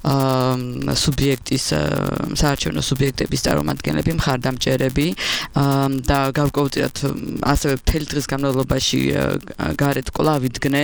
სუბიექტის საარჩევნო სუბიექტების წარმომადგენლები, მხარდამჭერები და გავკეთეთ ასევე მთელი დღის განმავლობაში გარეთ კვლავ იდგნენ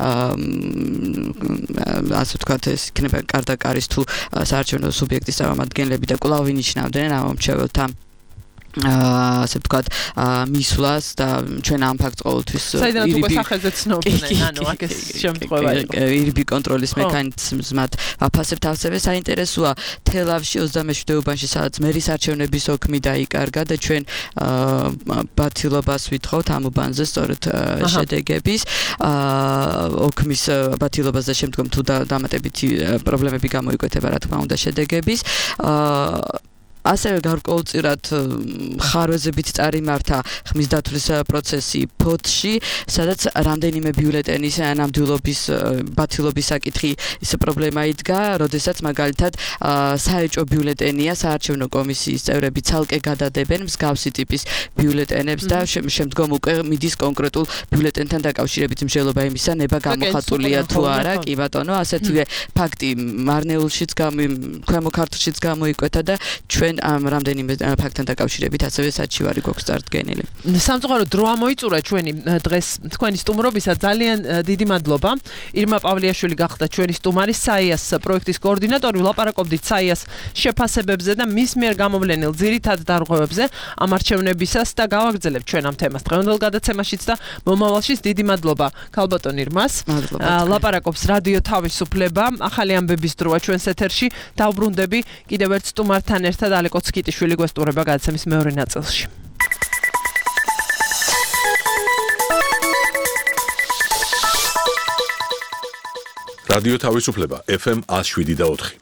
ასე ვთქვათ ეს იქნება კარდაკარის თუ საარჩევნო სუბიექტის წარმომადგენლები და კვლავ ინიშნავდნენ ამ მომრჩეველთა ასე ვთქვათ მისვლას და ჩვენ ამ ფაქტს ყოველთვის საიდანაც უკვე სახელზე ცნობდნენ, ანუ აქ ეს შემთხვევა იყო. ირბი კონტროლის მექანიზმად ვაფასებთ ასევე საინტერესოა თელავში ოცდამეშვიდე უბანში სადაც მერის არჩევნების ოქმი დაიკარგა და ჩვენ ბათილობას ვითხოვთ ამ უბანზე სწორედ შედეგების ოქმის ბათილობას და შემდგომ თუ დამატებითი პრობლემები გამოიკვეთა რა თქმა უნდა შედეგების ასევე გარკვეულწილად ხარვეზებით წარიმართა ხმის დათვლის პროცესი ფოთში, სადაც რამდენიმე ბიულეტენის ნამდვილობის ბათილობის საკითხი ის პრობლემა იდგა, როდესაც მაგალითად საეჭვო ბიულეტენია საარჩევნო კომისიის წევრები ცალკე გადადებენ მსგავსი ტიპის ბიულეტენებს და შემდგომ უკვე მიდის კონკრეტულ ბიულეტენთან დაკავშირებით მსჯელობა იმისა, ნება გამოხატულია თუ არა, კი ბატონო, ასეთივე ფაქტი მარნეულშიც ქვემო ქართლშიც გამოიკვეთა და ჩვენ ამ რამდენიმე ფაქტთან დაკავშირებით ასევე საჩივარი გვაქვს წარდგენილი. სამწუხაროდ დრო ამოიწურა ჩვენი დღეს თქვენი სტუმრობისა. ძალიან დიდი მადლობა. ირმა პავლიაშვილი გახდა ჩვენი სტუმარი, საიას პროექტის კოორდინატორი. ვლაპარაკობდით საიას შეფასებებზე და მის მიერ გამოვლენილ ძირითად დარღვევებზე ამ არჩევნებისას და გავაგრძელებთ ჩვენ ამ თემას დღევანდელ გადაცემაშიც და მომავალშიც. დიდი მადლობა ქალბატონ ირმას. ლაპარაკობს რადიო თავისუფლება. ახალი ამბების დროა ჩვენს ეთერში. დავბრუნდები კიდევ ერთ სტუმართან ერთად ალეკო ცკიტიშვილი გვესტუმრება გადაცემის მეორე ნაწილში. რადიო თავისუფლება ეფ ემ one oh seven და four.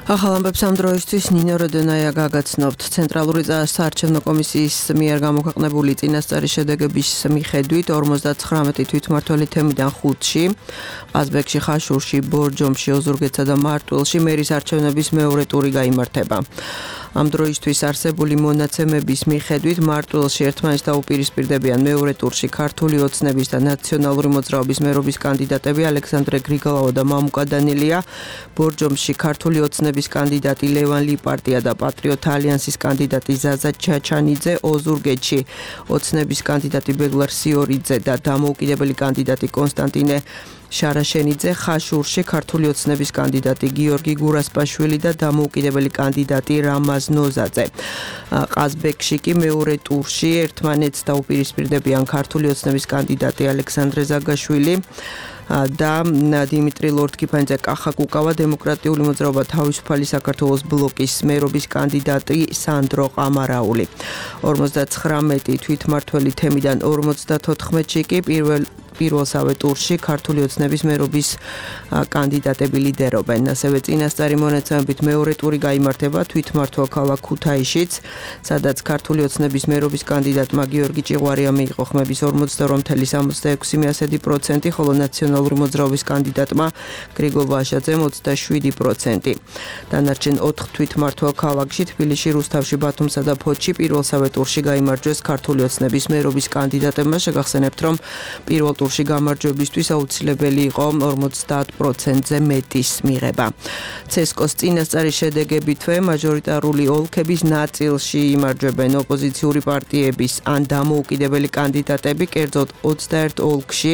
ახალ ამბებს ამ დროისთვის ნინო როდონაია გაგაცნობთ. ცენტრალური საარჩევნო კომისიის მიერ გამოქვეყნებული წინასწარი შედეგების მიხედვით ორმოცდათხრამეტი თვითმმართველი თემიდან ხუთში, ყაზბეგში, ხაშურში, ბორჯომში, ოზურგეთსა და მარტვილში მერის არჩევნების მეორე ტური გაიმართება. ამ დროისთვის არსებული მონაცემების მიხედვით მარტვილში ერთმანეთს დაუპირისპირდებიან მეორე ტურში ქართული ოცნების და ნაციონალური მოძრაობის მერობის კანდიდატები ალექსანდრე გრიგოლავა და მამუკა დანელია, ბორჯომში ქართული ოცნების კანდიდატი ლევან ლიპარტია და პატრიოტთა ალიანსის კანდიდატი ზაზა ჩაჩანიძე, ოზურგეთში ოცნების კანდიდატი ბეგლარ სიორიძე და დამოუკიდებელი კანდიდატი კონსტანტინე შარაშენიძე, ხაშურში ქართული ოცნების კანდიდატი გიორგი გურასპაშვილი და დამოუკიდებელი კანდიდატი რამაზ ნოზაძე. ყაზბეგში კი მეორე ტურში ერთმანეთს დაუპირისპირდებიან ქართული ოცნების კანდიდატი ალექსანდრე ზაგაშვილი და დიმიტრი ლორთქიფანიძე კახაკუკავა, დემოკრატიული მოძრაობა თავისუფალი საქართველოს ბლოკის მერობის კანდიდატი სანდრო ყამარაული. ორმოცდათხრამეტი თვითმმართველი თემიდან ორმოცდათოთხმეტში კი პირველ პირველსავე ტურში ქართული ოცნების მერობის კანდიდატები ლიდერობენ. ასევე წინასწარი მონაცემებით მეორე ტური გაიმართება თვითმმართველ ქალაქ ქუთაისშიც, სადაც ქართული ოცნების მერობის კანდიდატმა გიორგი ჭიღვარია მიიღო ხმების ორმოცდაორი virgulă სამოცდაექვსი პროცენტი, ხოლო ნაციონალური მოძრაობის კანდიდატმა გრიგოლ ვაშაძემ ოცდაშვიდი პროცენტი. დანარჩენ ოთხ თვითმმართველ ქალაქში, თბილისში, რუსთავში, ბათუმსა და ფოთში პირველსავე ტურში გაიმარჯვეს ქართული ოცნების მერობის კანდიდატებმა. შეგახსენებთ, რომ პირველ ტურში გამარჯვებისთვის აუცილებელი იყო ორმოცდაათ პროცენტზე მეტის მიღება. ცესკოს წინასწარი შედეგებითვე მაჟორიტარული ოლქების ნაწილში იმარჯვებენ ოპოზიციური პარტიების ან დამოუკიდებელი კანდიდატები, კერძოდ ოცდაერთ ოლქში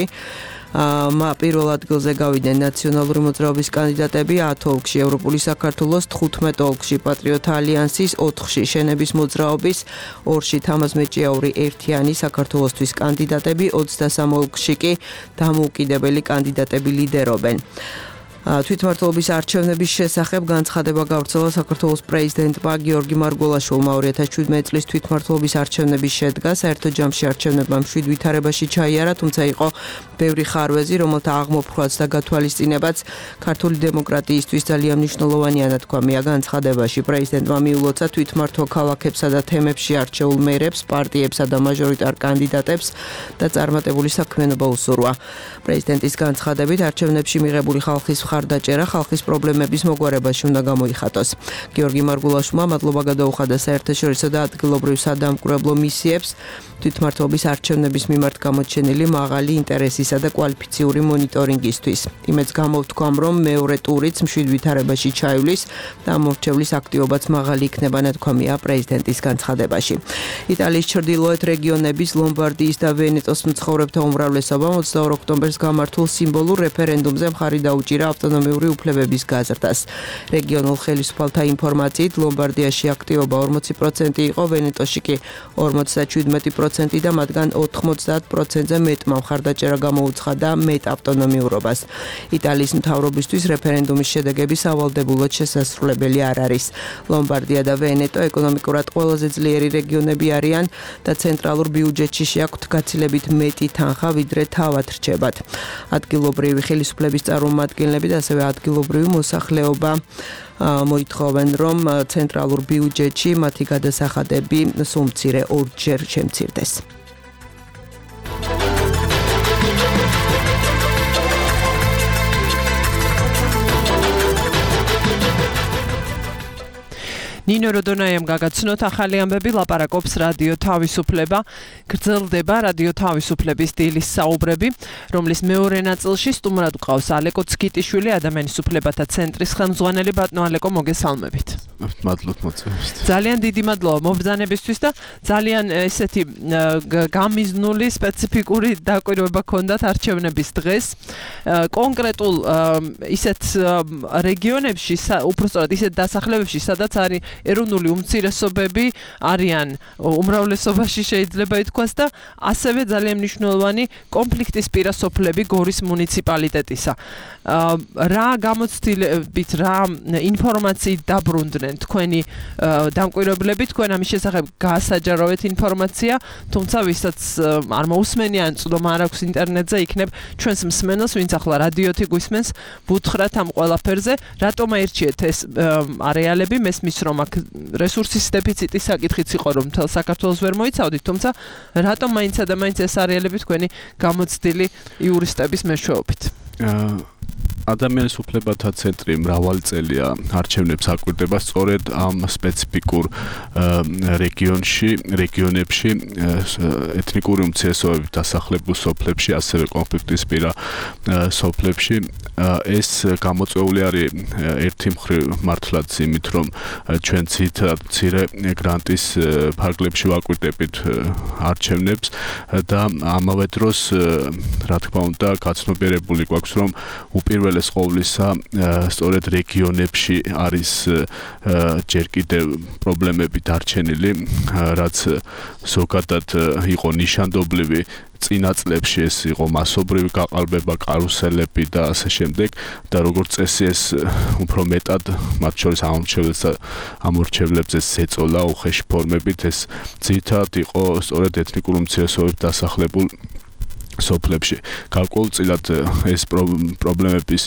მა პირველ ადგილზე გავიდნენ ნაციონალური მოძრაობის კანდიდატები, ათ ოლქში ევროპული საქართველოს, თხუთმეტ ოლქში პატრიოტთა ალიანსის, ოთხში შენების მოძრაობის, ორში თამაზ მეჭიაური ერთიანი საქართველოსთვის კანდიდატები, ოცდასამ ოლქში კი დამოუკიდებელი კანდიდატები ლიდერობენ. თვითმმართველობის არჩევნების შესახებ განცხადება გავრცელა საქართველოს პრეზიდენტმა გიორგი მარგველაშვილმა ორი ათას შვიდმეტი წლის თვითმმართველობის არჩევნების შედგა. საერთო ჯამში არჩევნებმა მშვიდ ვითარებაში ჩაიარა, თუმცა იყო ბევრი ხარვეზი, რომელთა აღმოფხვაც და გათვალისწინებაც ქართული დემოკრატიისთვის ძალიან მნიშვნელოვანია ნათქვამია განცხადებაში. პრეზიდენტმა მიულოცა თვითმმართველ ქალაქებსა და თემებში არჩეულ მერებს, პარტიებსა და მაჟორიტარ კანდიდატებს და წარმატებული საქმიანობა უსურვა. პრეზიდენტის განცხადებით არჩევნებში მიღებული ხალხის ხარდაჭერა ხალხის პრობლემების მოგვარებაში უნდა გამოიხატოს. გიორგი მარგველაშვილმა მადლობა გადაუხადა საერთაშორისო და ადგილობრივ სადამკვირვებლო მისიებს თვითმმართველობის არჩევნების მიმართ გამოჩენილი მაღალი ინტერესისა და კვალიფიციური მონიტორინგისთვის. იმედს გამოვთქვამ, რომ მეორე ტურიც მშვიდ ვითარებაში ჩაივლის და ამორჩევლის აქტივობაც მაღალი იქნება ნათქვამია პრეზიდენტის განცხადებაში. იტალიის ჩრდილოეთ რეგიონების ლომბარდიის და ვენეტოს მცხოვრებთა უმრავლესობამ ოცდაორ ოქტომბერს გამართულ სიმბოლურ რეფერენდუმზე მხარი დაუჭირა ავტონომიური უფლებების გაზრდას. რეგიონულ ხელისუფალთა ინფორმაციით ლომბარდიაში აქტივობა ორმოცი პროცენტი იყო, ვენეტოში კი ორმოცდაშვიდმეტი პროცენტი და მათგან ოთხმოცდაათ პროცენტზე მეტმა მხარდაჭერა გამოუცხადა მეტ ავტონომიურობას. იტალიის მთავრობისთვის რეფერენდუმის შედეგები სავალდებულოდ შესასრულებელი არ არის. ლომბარდია და ვენეტო ეკონომიკურად ყველაზე ძლიერი რეგიონები არიან და ცენტრალურ ბიუჯეტში შეაქვთ გაცილებით მეტი თანხა, ვიდრე თავად რჩებათ. ადგილობრივი ხელისუფლების წარმომადგენლები და ასევე ადგილობრივი მოსახლეობა მოითხოვენ, რომ ცენტრალურ ბიუჯეტში მათი გადასახადები სულ მცირე ორჯერ შემცირდეს. ნინო როდონაიამ გაგაცნოთ ახალი ამბები, ლაპარაკობს რადიო თავისუფლება. გრძელდება რადიო თავისუფლების დილის საუბრები, რომლის მეორე ნაწილში სტუმრად გვყავს ალეკო ცკიტიშვილი, ადამიანის უფლებათა ცენტრის ხელმძღვანელი. ბატონო ალეკო, მოგესალმებით. მადლობთ მოწვევისთვის. ძალიან დიდი მადლობა მობრძანებისთვის და ძალიან ესეთი გამიზნული სპეციფიკური დაკვირვება გქონდათ არჩევნების დღეს. კონკრეტულ ისეთ რეგიონებში, უпростоრად ისეთ დასახლებებში, სადაც არის ეროვნული უმცირესობები, არიან უმრავლესობაში შეიძლება ითქვას და ასევე ძალიან მნიშვნელოვანი კონფლიქტის პირას სოფლები გორის მუნიციპალიტეტისა. რა გამოცდილებით, რა ინფორმაციით დაბრუნდნენ იყვნენ თქვენი დამკვირვებლები, თქვენ ამის შესახებ გაასაჯაროვეთ ინფორმაცია, თუმცა ვისაც არ მოусმენიან, წვდომა არ აქვს ინტერნეტზე, იქნებ ჩვენს მსმენელს, ვინც ახლა რადიოთი გვისმენს, ვუთხრათ ამ ყველაფერზე, რატომ აირჩიეთ ეს არეალები, მესმის რომ აქ რესურსის დეფიციტის საკითხიც იყო, რომ მთელ საქართველოს ვერ მოიცავდით, თუმცა რატომ მაინცა და მაინც ეს არეალები თქვენი გამოცდილი იურისტების მეშვეობით? ადამიანის უფლებათა ცენტრი მრავალი წელია არჩევნებს აკვირდება სწორედ ამ სპეციფიკურ რეგიონში, რეგიონებში, ეთნიკური უმცირესობებით დასახლებულ სოფლებში, ასევე კონფლიქტისპირა სოფლებში. ეს გამოწვეული არის ერთი მხრივ მართლაც იმით, რომ ჩვენ ცირად მცირე გრანტის ფარგლებში ვაკვირდებით არჩევნებს და ამავე დროს, რა თქმა უნდა, გაცნობიერებული გვაქვს, რომ უპირველეს ყოვლისა სწორედ რეგიონებში არის ჯერ კიდევ პრობლემები დარჩენილი, რაც ზოგადად იყო ნიშანდობლივი წინა წლებში ეს იყო მასობრივი გაყალბება, კარუსელები და ასე შემდეგ და როგორც წესი ეს უფრო მეტად მათ შორის ამორჩევლებზე ზეწოლა უხეში ფორმებით ეს ძირითადად იყო სწორედ ეთნიკურ უმცირესობებით დასახლებულ სოფლებში. გარკვეულწილად ეს პრობლემების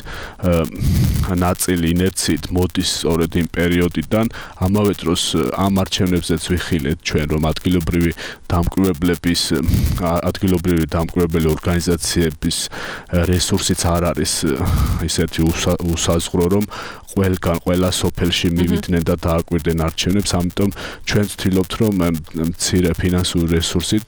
ნაწილი ინერციით მოდის სწორედ იმ პერიოდიდან, ამავე დროს ამ არჩევნებზეც ვიხილეთ ჩვენ, რომ ადგილობრივი დამკვირვებლების, ადგილობრივი დამკვირვებელი ორგანიზაციების რესურსიც არ არის ისეთი უსაზღვრო, რომ ყველგან ყველა სოფელში მივიდნენ და დააკვირდნენ არჩევნებს, ამიტომ ჩვენ ვცდილობთ, რომ მცირე ფინანსური რესურსით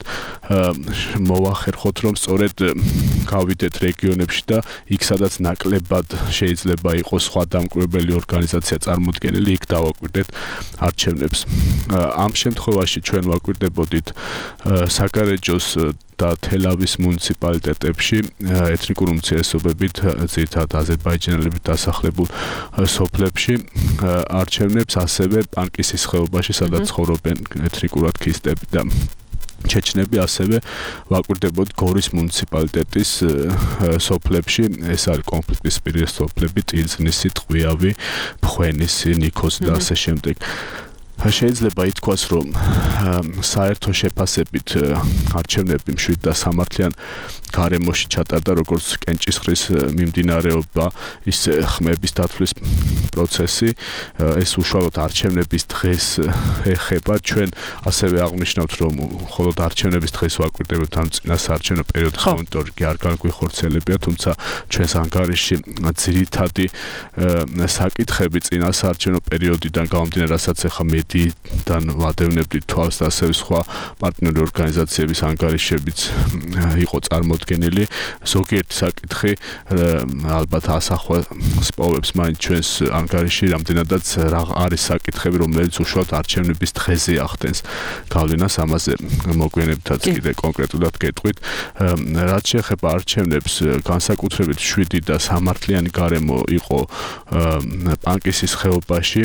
მოვახერხოთ, რომ სწორედ გავიდეთ რეგიონებში და იქ სადაც ნაკლებად შეიძლება იყოს სხვა დამკვირვებელი ორგანიზაცია წარმოდგენილი, იქ დავაკვირდეთ არჩევნებს. ამ შემთხვევაში ჩვენ ვაკვირდებოდით საგარეჯოს და თელავის მუნიციპალიტეტებში ეთნიკურ უმცირესობებით, ძირითადად აზერბაიჯანელებით დასახლებულ სოფლებში არჩევნებს, ასევე პანკისის ხეობაში, სადაც ცხოვრობენ ეთნიკურად ქისტები და ჩეჩნები, ასევე ვაკვირდებოდ გორის მუნიციპალიტეტის სოფლებში, ეს არის კონფლიქტისპირა სოფლები, ტილზნისი, ტყვიავი, ფხვენისი, ნიქოზი და ასე შემდეგ. შეიძლება ითქვას, რომ საერთო შეფასებით არჩევნები მშვიდ და სამართლიან გარემოში ჩატარდა, როგორც კენჭისყრის მიმდინარეობა, ისე ხმების დათვლის პროცესი. ეს უშუალოდ არჩევნების დღეს ეხება. ჩვენ ასევე აღნიშნავთ, რომ მხოლოდ არჩევნების დღეს ვაკვირდებთ ამ წინა საარჩევნო პერიოდის მონიტორინგი არ განგვიხორციელებია, თუმცა ჩვენს ანგარიში ძირითადი საკითხები წინა საარჩევნო პერიოდიდან გამომდინარე, რასაც ახლა მედიიდან ვადევნებდით თვალს და ასევე სხვა პარტნიორი ორგანიზაციების ანგარიშებიც იყო წარმოდგენილი. ზოგიერთი საკითხი ალბათ ასახვა სპოვებს მაინც ჩვენს ანგარიში, რამდენადაც არის საკითხები, რომლებიც უშუალოდ არჩევნების დღეზე ახდენს გავლენას, ამაზე მოგვიანებითაც კიდე კონკრეტულად გეტყვით. რაც შეეხება არჩევნებს, განსაკუთრებით შვიდი და სამართლიანი გარემო იყო პანკისის ხეობაში.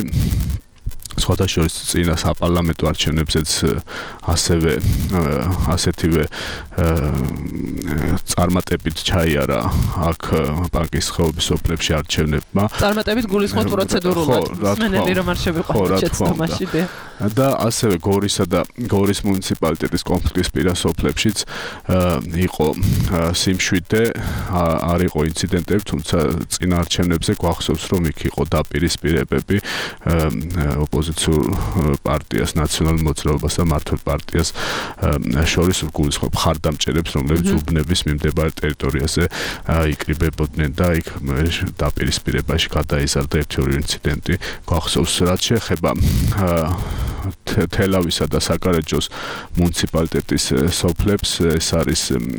სხვათა შორის წინა საპარლამენტო არჩევნებზეც ასევე ასეთივე წარმატებით ჩაიარა აქ პანკის ხეობის სოფლებში არჩევნებმა. წარმატებით გულისხმობთ პროცედურულად, მსმენელი რომ არ შევიყვანოთ შეცდომაში. და ასევე გორისა და გორის მუნიციპალიტეტის კონფლიქტისპირა სოფლებშიც იყო სიმშვიდე, არ იყო ინციდენტები, თუმცა წინა არჩევნებზე გვახსოვს, რომ იქ იყო დაპირისპირებები ოპოზიციურ პარტიას, ნაციონალურ მოძრაობას და მართლ პარტიას შორის გულისხმობ მხარდამჭერებს, რომლებიც უბნების მიმდებარე ტერიტორიაზე იკრიბებოდნენ და იქ დაპირისპირებაში გადაიზარდა ერთი-ორი ინციდენტი. გვახსოვს, რაც შეეხება თელავისა და საკარეჯოს მუნიციპალიტეტის სოფლებს, ეს არის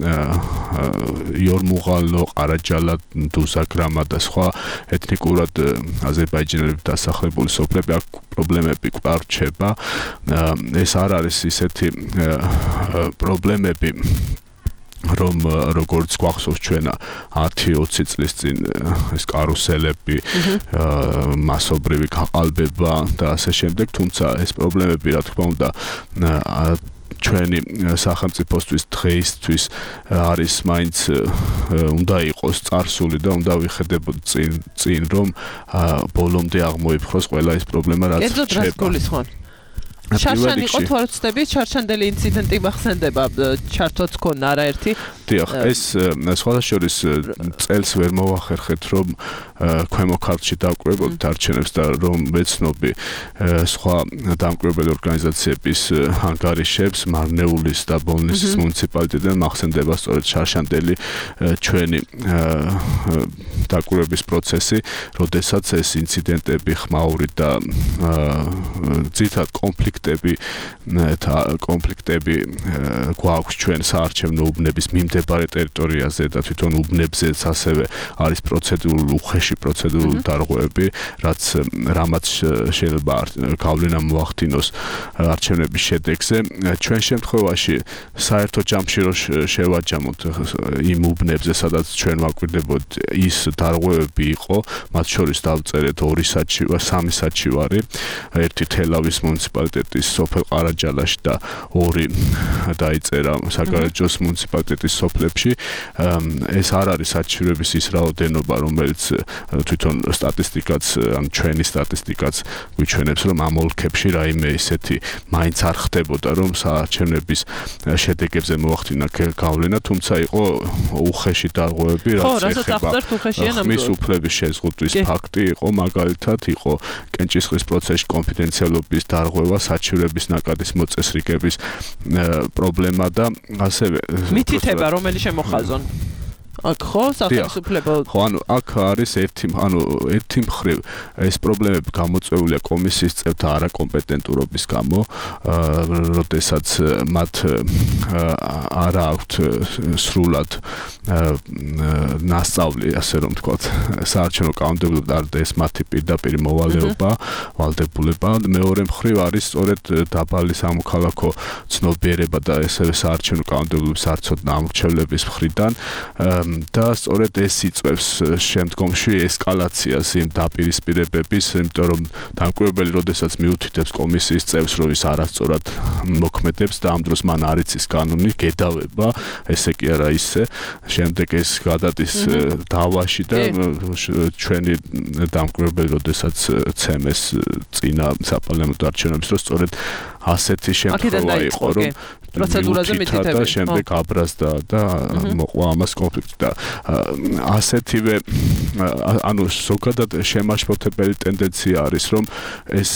იორმუღალო, ყარაჯალა, დუზაგრამა და სხვა ეთნიკურად აზერბაიჯანელებით დასახლებული სოფლები, აქ პრობლემები კვლავ რჩება. ეს არ არის ისეთი პრობლემები, რომ როგორც გვახსოვს ჩვენ ათი-ოცი წლის წინ ეს კარუსელები, მასობრივი გაყალბება და ასე შემდეგ, თუმცა ეს პრობლემები, რა თქმა უნდა, ჩვენი სახელმწიფოსთვის დღეისთვის არის მაინც უნდა იყოს წარსული და უნდა ვიხედებოდ წინ წინ რომ ბოლომდე აღმოიფხოს ყველა ეს პრობლემა რაც რჩება. კერძოდ რას გულისხმობ? შარშან იყო თუ არ ვცდები, შარშანდელი ინციდენტი მახსენდება, ჩართვაც ქონა არაერთი. დიახ, ეს სხვადასხვა წელს ვერ მოვახერხეთ, რომ ქვემო ქართლში დავკვირვებოდით არჩევნებს და რომ ვეცნობი სხვა დამკვირვებელი ორგანიზაციების ანგარიშებს, მარნეულის და ბოლნისის მუნიციპალიტეტიდან მახსენდება სწორედ შარშანდელი ჩვენი დაკვირვების პროცესი, როდესაც ეს ინციდენტები ხმაური და ძირითადად კონფლიქტები კონფლიქტები გვაქვს ჩვენ საარჩევნო უბნების მიმდებარე ტერიტორიაზე და თვითონ უბნებზეც ასევე არის პროცედურული უხეში პროცედურული დარღვევები, რაც რამაც შეიძლება გავლენა მოახდინოს არჩევნების შედეგზე. ჩვენ შემთხვევაში საერთო ჯამში რო შევაჯამოთ იმ უბნებზე, სადაც ჩვენ ვაკვირდებოდ, ის დარღვევები იყო, მათ შორის დავწერეთ ორი საჩივარი, სამი საჩივარი, ერთი თელავის მუნიციპალიტეტის სოფელ ყარაჯალაში და ორი დაიწერა საგარეჯოს მუნიციპალიტეტის სოფლებში. ეს არ არის საჩივრების ის რაოდენობა, რომელიც თვითონ სტატისტიკაც, ან ჩვენი სტატისტიკაც გვიჩვენებს, რომ ამ ოლქებში რაიმე ისეთი მაინც არ ხდებოდა, რომ საარჩევნების შედეგებზე მოახდინა გავლენა, თუმცა იყო უხეში დარღვევები, რაც ეხება ხმის უფლების შეზღუდვის ფაქტი იყო, მაგალითად იყო კენჭისყრის პროცესში კონფიდენციალობის დარღვევა, საჩივრების ნაკადის მოწესრიგების პრობლემა და ასევე მითითება რომელი შემოხაზონ აქ ხო სახელმწიფო ხო ანუ აქ არის ერთი ანუ ერთი მხრივ ეს პრობლემები გამოწვეულია კომისიის წევრთა არაკომპეტენტურობის გამო, როდესაც მათ არ აქვთ სრულად ნასწავლი, ასე რომ ვთქვათ, საარჩევნო კანონმდებლობად არ და ეს მათი პირდაპირ მოვალეობა, ვალდებულება. მეორე მხრივ არის სწორედ დაბალი სამოქალაქო ცნობიერება და ესევე საარჩევნო კანონმდებლობის არცოდნა ამორჩევლების მხრიდან და სწორედ ეს იწვევს შემდგომში ესკალაციას იმ დაპირისპირებების, იმიტომ რომ დამკვირვებელი როდესაც მიუთითებს კომისიის წევრს, რომ ის არასწორად მოქმედებს და ამ დროს მან არ იცის კანონი, გედავება, ესე კი არა ისე, შემდეგ ეს გადადის დავაში და ჩვენი დამკვირვებელი როდესაც ცემეს წინა საპარლამენტო არჩევნებს, რომ სწორედ ასეთი შემთხვევა იყო, რომ პროცედურაზე მითითებენ და შემდეგ აბრაზდა და მოყვა ამას კონფლიქტი და ასეთივე ანუ ზოგადად შემაშფოთებელი ტენდენცია არის, რომ ეს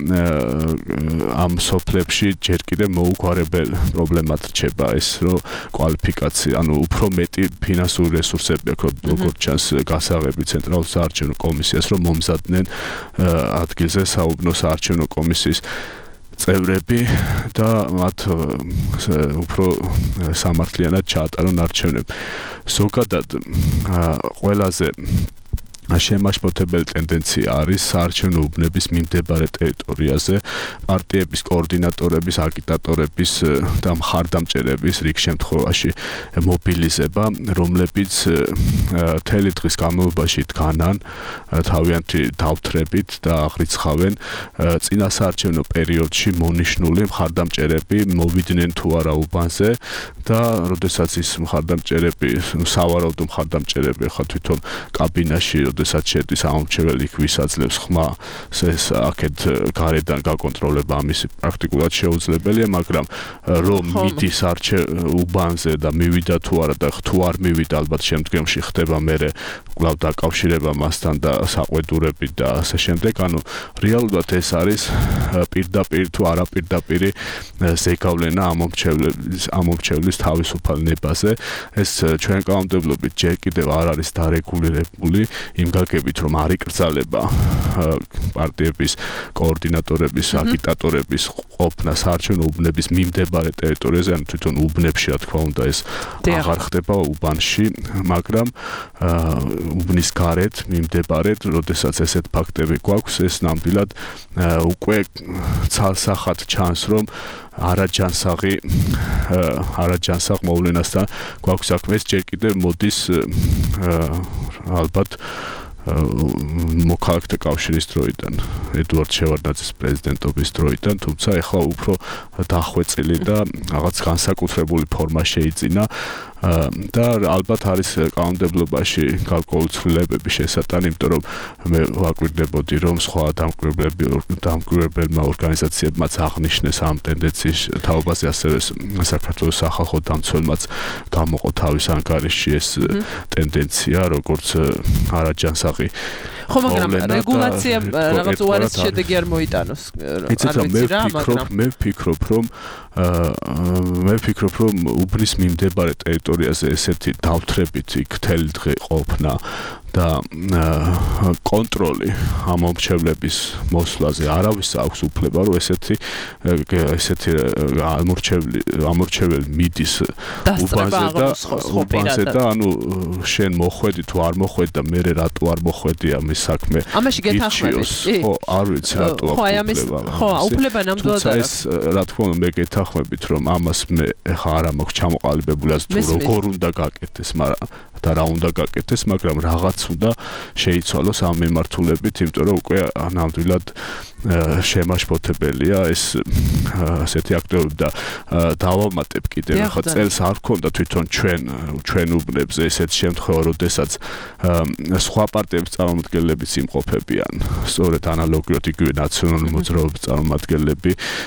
ამ სოფლებში ჯერ კიდევ მოუგვარებელ პრობლემად რჩება ეს, რომ კვალიფიკაცია, ანუ უფრო მეტი ფინანსური რესურსები აქვს, როგორც ჩანს გასაღები ცენტრალურ საარჩევნო კომისიას, რომ მომზადდნენ ადგილზე საუბნო საარჩევნო კომისიის წევრები და მათ უფრო სამართლიანად ჩაატარონ არჩევნები. ზოგადად ყველაზე შემაშფოთებელი ტენდენცია არის საარჩევნო უბნების მიმდებარე ტერიტორიაზე პარტიების კოორდინატორების, აგიტატორების და მხარდამჭერების რიგ შემთხვევაში მობილიზება, რომლებიც მთელი დღის განმავლობაში დგანან თავიანთი დავთრებით და აღრიცხავენ წინა საარჩევნო პერიოდში მონიშნული მხარდამჭერები მოვიდნენ თუ არა უბანზე და როდესაც ის მხარდამჭერები, სავარაუდო მხარდამჭერები ხა თვითონ კაბინაში როდესაც შედის ამორჩეველი ვისაძლევს ხმას, ეს აქეთ გარედან გაკონტროლება ამისი პრაქტიკულად შეუძლებელია, მაგრამ რომ მიდის უბანზე და მივიდა თუ არა და თუ არ მივიდა, ალბათ შემდგომში ხდება მერე კვლავ დაკავშირება მასთან და საყვედურები და ასე შემდეგ, ანუ რეალურად ეს არის პირდაპირ თუ არაპირდაპირი ზეგავლენა ამორჩევლის ამორჩევლის თავისუფალ ნებაზე. ეს ჩვენ კანონმდებლობით ჯერ კიდევ არ არის დარეგულირებული იმ გაგებით, რომ არ იკრძალება პარტიების კოორდინატორების, აგიტატორების ყოფნა საარჩევნო უბნების მიმდებარე ტერიტორიაზე, ანუ თვითონ უბნებში, რა თქმა უნდა, ეს აღარ ხდება უბანში, მაგრამ უბნის გარეთ მიმდებარედ, როდესაც ესეთ ფაქტები გვაქვს, ეს ნამდვილად უკვე ცალსახად ჩანს, რომ არაჯანსაღი არაჯანსაღ მოვლენასთან გვაქვს საქმე, ჯერ კიდევ მოდის ალბათ მოქალაქეთა კავშირის დროიდან, ედუარდ შევარდნაძის პრეზიდენტობის დროიდან, თუმცა ეხლა უფრო დახვეწილი და რაღაც განსაკუთრებული ფორმა შეიძინა და ალბათ არის კანონმდებლობაში გარკვეული ცვლილებები შესატანი, იმიტომ რომ მე ვაკვირდებოდი, რომ სხვა დამკვირვებელმა ორგანიზაციებმაც აღნიშნეს ამ ტენდენციის თაობაზე, ასევე საქართველოს სახალხო დამცველმაც გამოყო თავის ანგარიშში ეს ტენდენცია, როგორც არაჯანსაღი. ხო, მაგრამ რეგულაცია რაღაც უარეს შედეგი არ მოიტანოს. იცით რა, მე ვფიქრობ, მე ვფიქრობ, რომ მე ვფიქრობ, რომ უბნის მიმდებარე ტერიტორიაზე ესეთი დავთრებითი κτელი დღე ყოფნა და კონტროლი ამ მომრჩევლების მოსვლაზე არავის აქვს უფლება, რომ ესეთი ესეთი ამორჩეველი ამორჩეველი მიდის უბანზე და უბანზე და ანუ შენ მოხვედი თუ არ მოხვედი და მე რატო არ მოხვედი ამის საქმე ამაში გეთახმებით ხო არ ვიცი რატო ხო აი ამის ხო უფლება ნამდვილად არის ეს რა თქმა უნდა მე გეთახმებით რომ ამას მე ხა არ მაქვს ჩამოყალიბებული ასე თუ როგორ უნდა გაკეთდეს მაგრამ და რა უნდა გაკეთდეს მაგრამ რაღაც უნდა შეიცვალოს ამ მიმართულებით იმიტომ რომ უკვე ნამდვილად შემაშფოთებელია ეს ასეთი აქტივობები და დავამატებ კიდევ ხა წელს არ ქონდა თვითონ ჩვენ ჩვენ უბნებზე ესეთ შემთხვევა როდესაც სხვა პარტიების წარმომადგენლებიც იმყოფებიან სწორედ ანალოგიურად იგივე ნაციონალური მოძრაობის წარმომადგენლები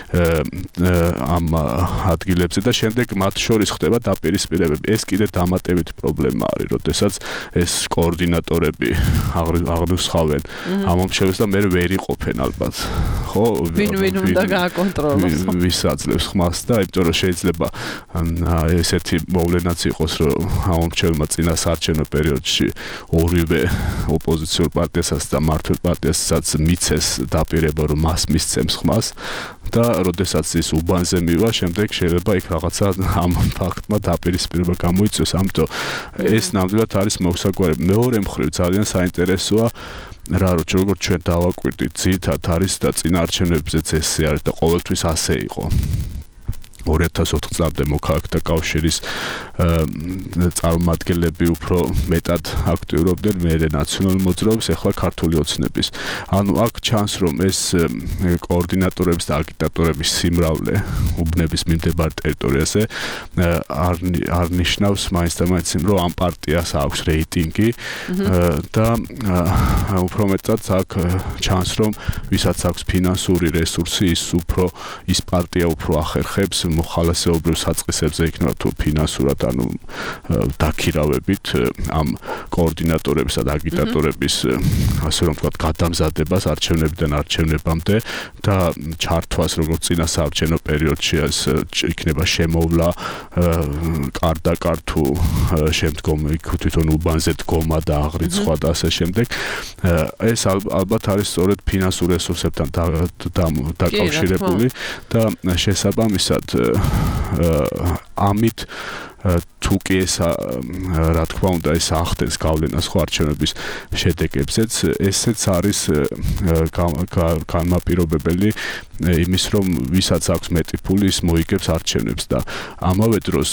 ამ ადგილებზე და შემდეგ მათ შორის ხდება დაპირისპირებები ეს კიდე დამატებითი პრობლემა არის როდესაც ეს კოორდინატორები აღნიშნავენ ამ მომხდარს და მე ვერ იყოფენ ალბათ ხო ვინ ვინ უნდა გააკონტროლოს ვის აძლევს ხმას და იმიტომ რომ შეიძლება ესეთი მოვლენაც იყოს რომ ამ მომხდარმა წინა საარჩევნო პერიოდში ორივე ოპოზიციურ პარტიასაც და მართლ პარტიასაც მიცეს დაპირება რომ მას მისცემს ხმას და როდესაც ის უბანზე მივა შემდეგ შეიძლება იქ რაღაცა ამ ფაქტმა დაპირისპირება გამოიწვიოს ამიტომ ეს ნამდვილად არის მოსაგვარი მეორე მხრივ ძალიან საინტერესოა რა როგორც ჩვენ დავაკვირდით ძირითადად არის და წინა არჩევნებზეც ესე არის და ყოველთვის ასე იყო ორი ათას ოთხ წლამდე მოქალაქეთა კავშირის წარმომადგენლები უფრო მეტად აქტიურობდნენ მერე ნაციონალური მოძრაობის ახლა ქართული ოცნების ანუ აქ ჩანს რომ ეს კოორდინატორების და აგიტატორების სიმრავლე უბნების მიმდებარე ტერიტორიაზე არ არ ნიშნავს მაინც და მაინც იმ რომ ამ პარტიას აქვს რეიტინგი და უფრო მეტად აქ ჩანს რომ ვისაც აქვს ფინანსური რესურსი ის უფრო ის პარტია უფრო ახერხებს მოხალისეობრივ საწყისებზე იქნება თუ ფინანსურად ანუ დაქირავებით ამ კოორდინატორებისა და აგიტატორების ასე რომ ვთქვათ გადამზადებას არჩევნებიდან არჩევნებამდე და ჩართვას როგორც წინა საარჩევნო პერიოდში ეს იქნება შემოვლა კარდაკარ თუ შემდგომ იქ თვითონ უბანზე დგომა და აღრიცხვა და ასე შემდეგ ეს ალბათ არის სწორედ ფინანსურ რესურსებთან დაკავშირებული და შესაბამისად ამით თუ კი ეს რა თქმა უნდა ეს ახდენს გავლენას ხო არჩევნების შედეგებზეც ესეც არის განმაპირობებელი იმის რომ ვისაც აქვს მეტი ფული ის მოიგებს არჩევნებს და ამავე დროს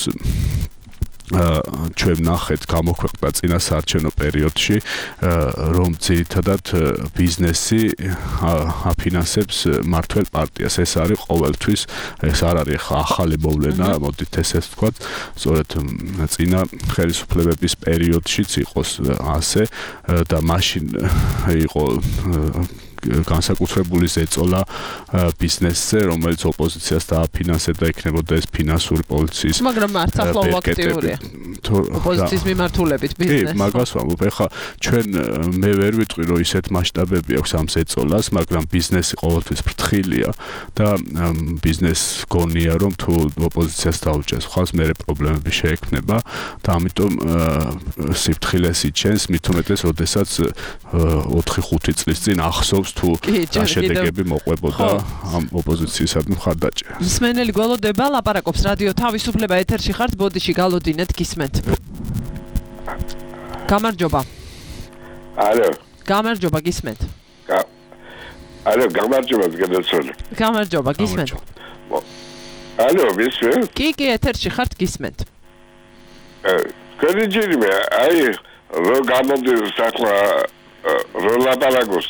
ჩვენ ნახეთ გამოქვეყნდა წინა საარჩევნო პერიოდში რომ ძირითადად ბიზნესი აფინანსებს მართლ პარტიას ეს არის ყოველთვის ეს არ არის ახალი მოვლენა მოდით ესეც ვთქვათ სწორედ წინა ხელისუფლებების პერიოდშიც იყოს ასე და მაშინ იყო განსაკუთრებული ზეწოლა ბიზნესზე, რომელიც ოპოზიციას დააფინანსებდა, იქნებოდა ეს ფინანსური პოლიციის. მაგრამ არც ახლა აქტიურია. ოპოზიციის მიმართულებით ბიზნესს. კი, მაგას ვამბობ. ეხლა ჩვენ მე ვერ ვიტყვი, რომ ისეთ მასშტაბები აქვს ამ ზეწოლას, მაგრამ ბიზნესი ყოველთვის ფრთხილია და ბიზნესს გონია, რომ თუ ოპოზიციას დაუჭერს ხალხს, მერე პრობლემები შეექმნება და ამიტომ სიფრთხილეს იჩენს, მით უმეტეს, როდესაც ოთხი ხუთი წლის წინ ახსოვს თუ შედეგები მოყვებოდა ამ ოპოზიციისადმი მხარდაჭერას. მსმენელი გველოდება, ლაპარაკობს რადიო თავისუფლება ეთერში ხართ, ბოდიში გალოდინეთ, გისმენთ. გამარჯობა. ალო. გამარჯობა, გისმენთ. ალო, გამარჯობა, გედაცოლი. გამარჯობა, გისმენთ. ალო, გისმენთ? კი, კი, ეთერში ხართ, გისმენთ. კრედიჯერიმე, აი, რო გამოდის საკმა როლაპარაკოს.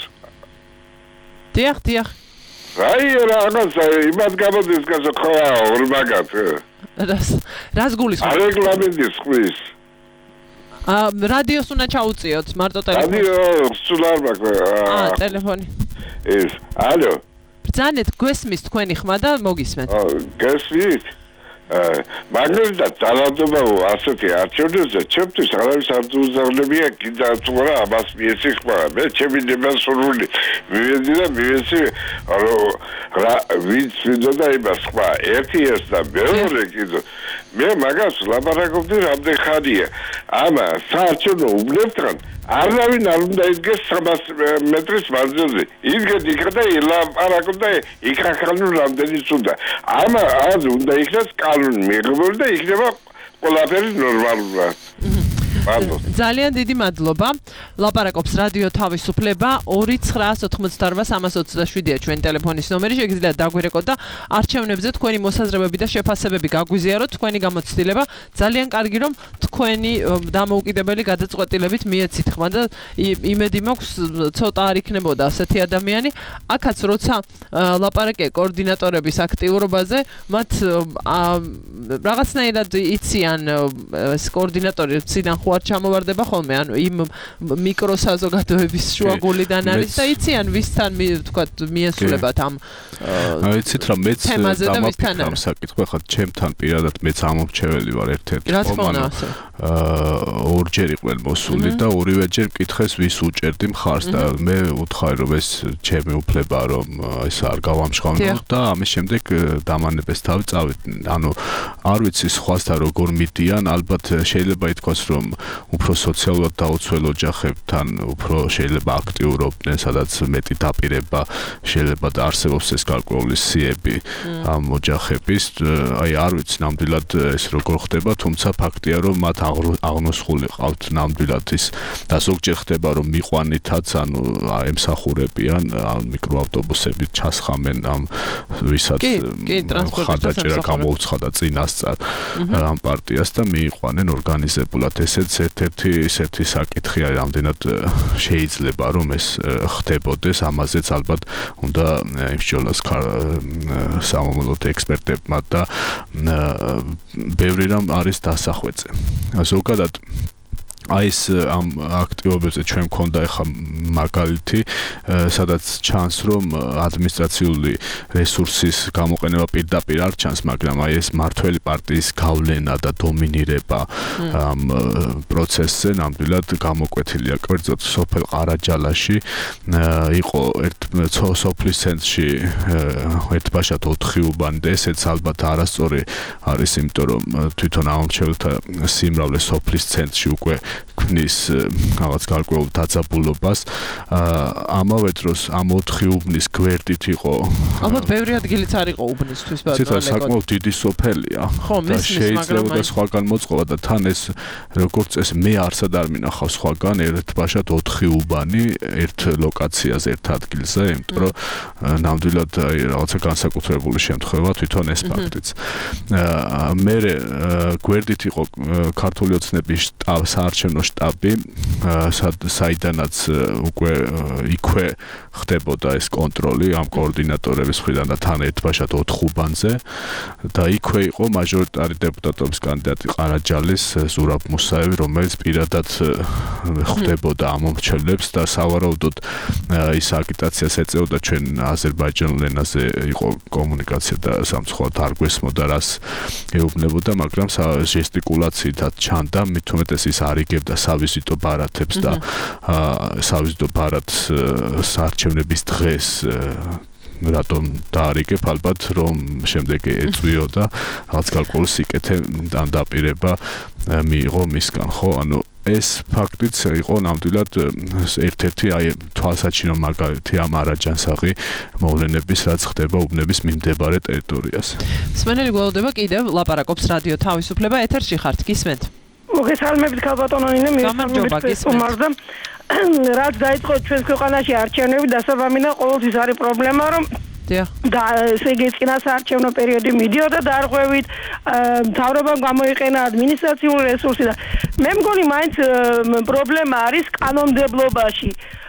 დიახ, დიახ. აი რაღაცა იმად გამოდის გასო ხოა ორმაგად. რას რას გულისხმობ? არეგლამენტის ხვის. აა რადიოს უნდა ჩაუწიოთ მარტო ტელეფონს. რადიო სულ არ მაქვს. აა ტელეფონი. ეს ალო. ბრძანეთ გვესმის თქვენი ხმა და მოგისმენთ. გესმით? მაგალითად ძალადობა ასეთი არჩევნებზე ჩემთვის არავის არ უზრდებია კიდე თუ რა ამას მიეციხმა მე ჩემი ნებასურვილი მივედი და მივეცი რა ვინც ვიდოდა იმას ხმა ერთი ეს და მეორე კიდე მე მაგას ლაპარაკობდი რამდენ ხანია ამა საარჩევნო უბნებთან არავინ არ უნდა იდგეს სამას მეტრის მანძილზე. იდგეთ იქ და ლაპარაკობდა იქ ახალ რამდენიც უნდა. ამა არ უნდა იქნას კანონი მიღებული და იქნება ყველაფერი ნორმალურად. ძალიან დიდი მადლობა. ლაპარაკობს რადიო თავისუფლება ორი ცხრაას ოთხმოცდაორბა სამას ოცდაშვიდია ჩვენი ტელეფონის ნომერი. შეგიძლიათ დაგვირეკოთ და არჩევნებზე თქვენი მოსაზრებები და შეფასებები გაგვიზიაროთ. თქვენი გამოცდილება ძალიან კარგი რომ თქვენი დამოუკიდებელი გადაწყვეტილებით მიეცით ხმა და იმედი მაქვს ცოტა არ იქნებოდა ასეთი ადამიანი. აქაც როცა ლაპარაკია კოორდინატორების აქტიურობაზე, მათ რაღაცნაირად იციან ეს კოორდინატორი ციდან ხო არ ჩამოვარდება ხოლმე, ანუ იმ მიკროსაზოგადოების შუაგულიდან არის და იციან ვისთან თქვა მიესულებათ ამ იცით რა მეც დამაფიქრა ამ საკითხი ხა ჩემთან პირადად მეც ამომრჩეველი ვარ ერთ-ერთი კომანა ორჯერ იყვნენ მოსული და ორივეჯერ მკითხეს ვის უჭერდი მხარს და მე უთხარი რომ ეს ჩემი უფლება რომ ეს არ გავამშრომლო და ამის შემდეგ დამანებს თავი წავიდნენ ანუ არ ვიცი სხვასთან როგორ მიდიან ალბათ შეიძლება ითქვას რომ უფრო სოციალურად დაუცველ ოჯახებთან უფრო შეიძლება აქტიურობდნენ სადაც მეტი დაპირება შეიძლება და არსებობს ეს გარკვეული სიები ამ ოჯახების აი არ ვიცი ნამდვილად ეს როგორ ხდება თუმცა ფაქტია რომ მათ აღნოსხული ყავთ ნამდვილად ის და ზოგჯერ ხდება რომ მიყვანითაც ანუ ემსახურებიან მიკროავტობუსებით ჩასხამენ ამ ვისაც ხადაჭერა გამოუცხადა წინასწარ ამ პარტიას და მიიყვანენ ორგანიზებულად ესეც ერთ-ერთი ისეთი საკითხია რამდენად შეიძლება რომ ეს ხდებოდეს ამაზეც ალბათ უნდა იმსჯელოს სამომავლოდ ექსპერტებმა და ბევრი რამ არის დასახვეწე ზოგადად აი ეს ამ აქტივობებზე ჩვენ მქონდა ახლა მაგალითი სადაც ჩანს რომ ადმინისტრაციული რესურსის გამოყენება პირდაპირ არ ჩანს მაგრამ აი ეს მართველი პარტიის გავლენა და დომინირება ამ პროცესზე ნამდვილად გამოკვეთილია კერძოდ სოფელ ყარაჯალაში იყო ერთ სოფლის ცენტრში ერთბაშად ოთხი უბანი და ესეც ალბათ არასწორი არის იმიტომ რომ თვითონ ამომრჩეველთა სიმრავლე სოფლის ცენტრში უკვე ქმნის რაღაც გარკვეულ დაძაბულობას ამავე დროს ამ ოთხი უბნის გვერდით იყო ალბათ ბევრი ადგილიც არ იყო უბნისთვის ბატონო საკმაოდ დიდი სოფელია და შეიძლება და სხვაგან მოწყობა და თან ეს როგორც წესი მე არსად არ მინახავს სხვაგან ერთბაშად ოთხი უბანი ერთ ლოკაციაზე ერთ ადგილზე იმიტომ რომ ნამდვილად რაღაცა განსაკუთრებული შემთხვევა თვითონ ეს ფაქტიც მე გვერდით იყო ქართული ოცნების შტაბს არჩევნო შტაბი საიდანაც უკვე იქვე ხდებოდა ეს კონტროლი ამ კოორდინატორების მხრიდან და თან ერთბაშად ოთხ უბანზე და იქვე იყო მაჟორიტარი დეპუტატობის კანდიდატი ყარაჯალის ზურაბ მუსაევი რომელიც პირადად ხდებოდა ამომრჩევლებს და სავარაუდოდ ის აგიტაციას ეწეოდა ჩვენ აზერბაიჯანულ ენაზე იყო კომუნიკაცია და სამწუხაროდ არ გვესმოდა რას ეუბნებოდა მაგრამ ჟესტიკულაციითაც ჩანდა მით უმეტეს ის არიგებდა სავიზიტო ბარათებს და სავიზიტო ბარათს საარჩევნების დღეს რატომ დაარიგებ ალბათ რომ შემდეგ ეწვიოდა რაღაც გარკვეული სიკეთე და დაპირება მიიღო მისგან ხო ანუ ეს ფაქტიც იყო ნამდვილად ერთ-ერთი აი თვალსაჩინო მაგალითი ამ არაჯანსაღი მოვლენების რაც ხდება უბნების მიმდებარე ტერიტორიაზე. მსმენელი გველოდება კიდევ ლაპარაკობს რადიო თავისუფლება ეთერში ხართ გისმენთ. მოგესალმებით ქალბატონინე მისამებით უმარდა რაც დაიწყო ჩვენს ქვეყანაში არჩევნები დასაბამინა ყოველთვის არის პრობლემა რომ და ესე იგი წინა საარჩევნო პერიოდი მიდიოდა დარღვევით მთავრობამ გამოიყენა ადმინისტრაციული რესურსი და მე მგონი მაინც პრობლემა არის კანონმდებლობაში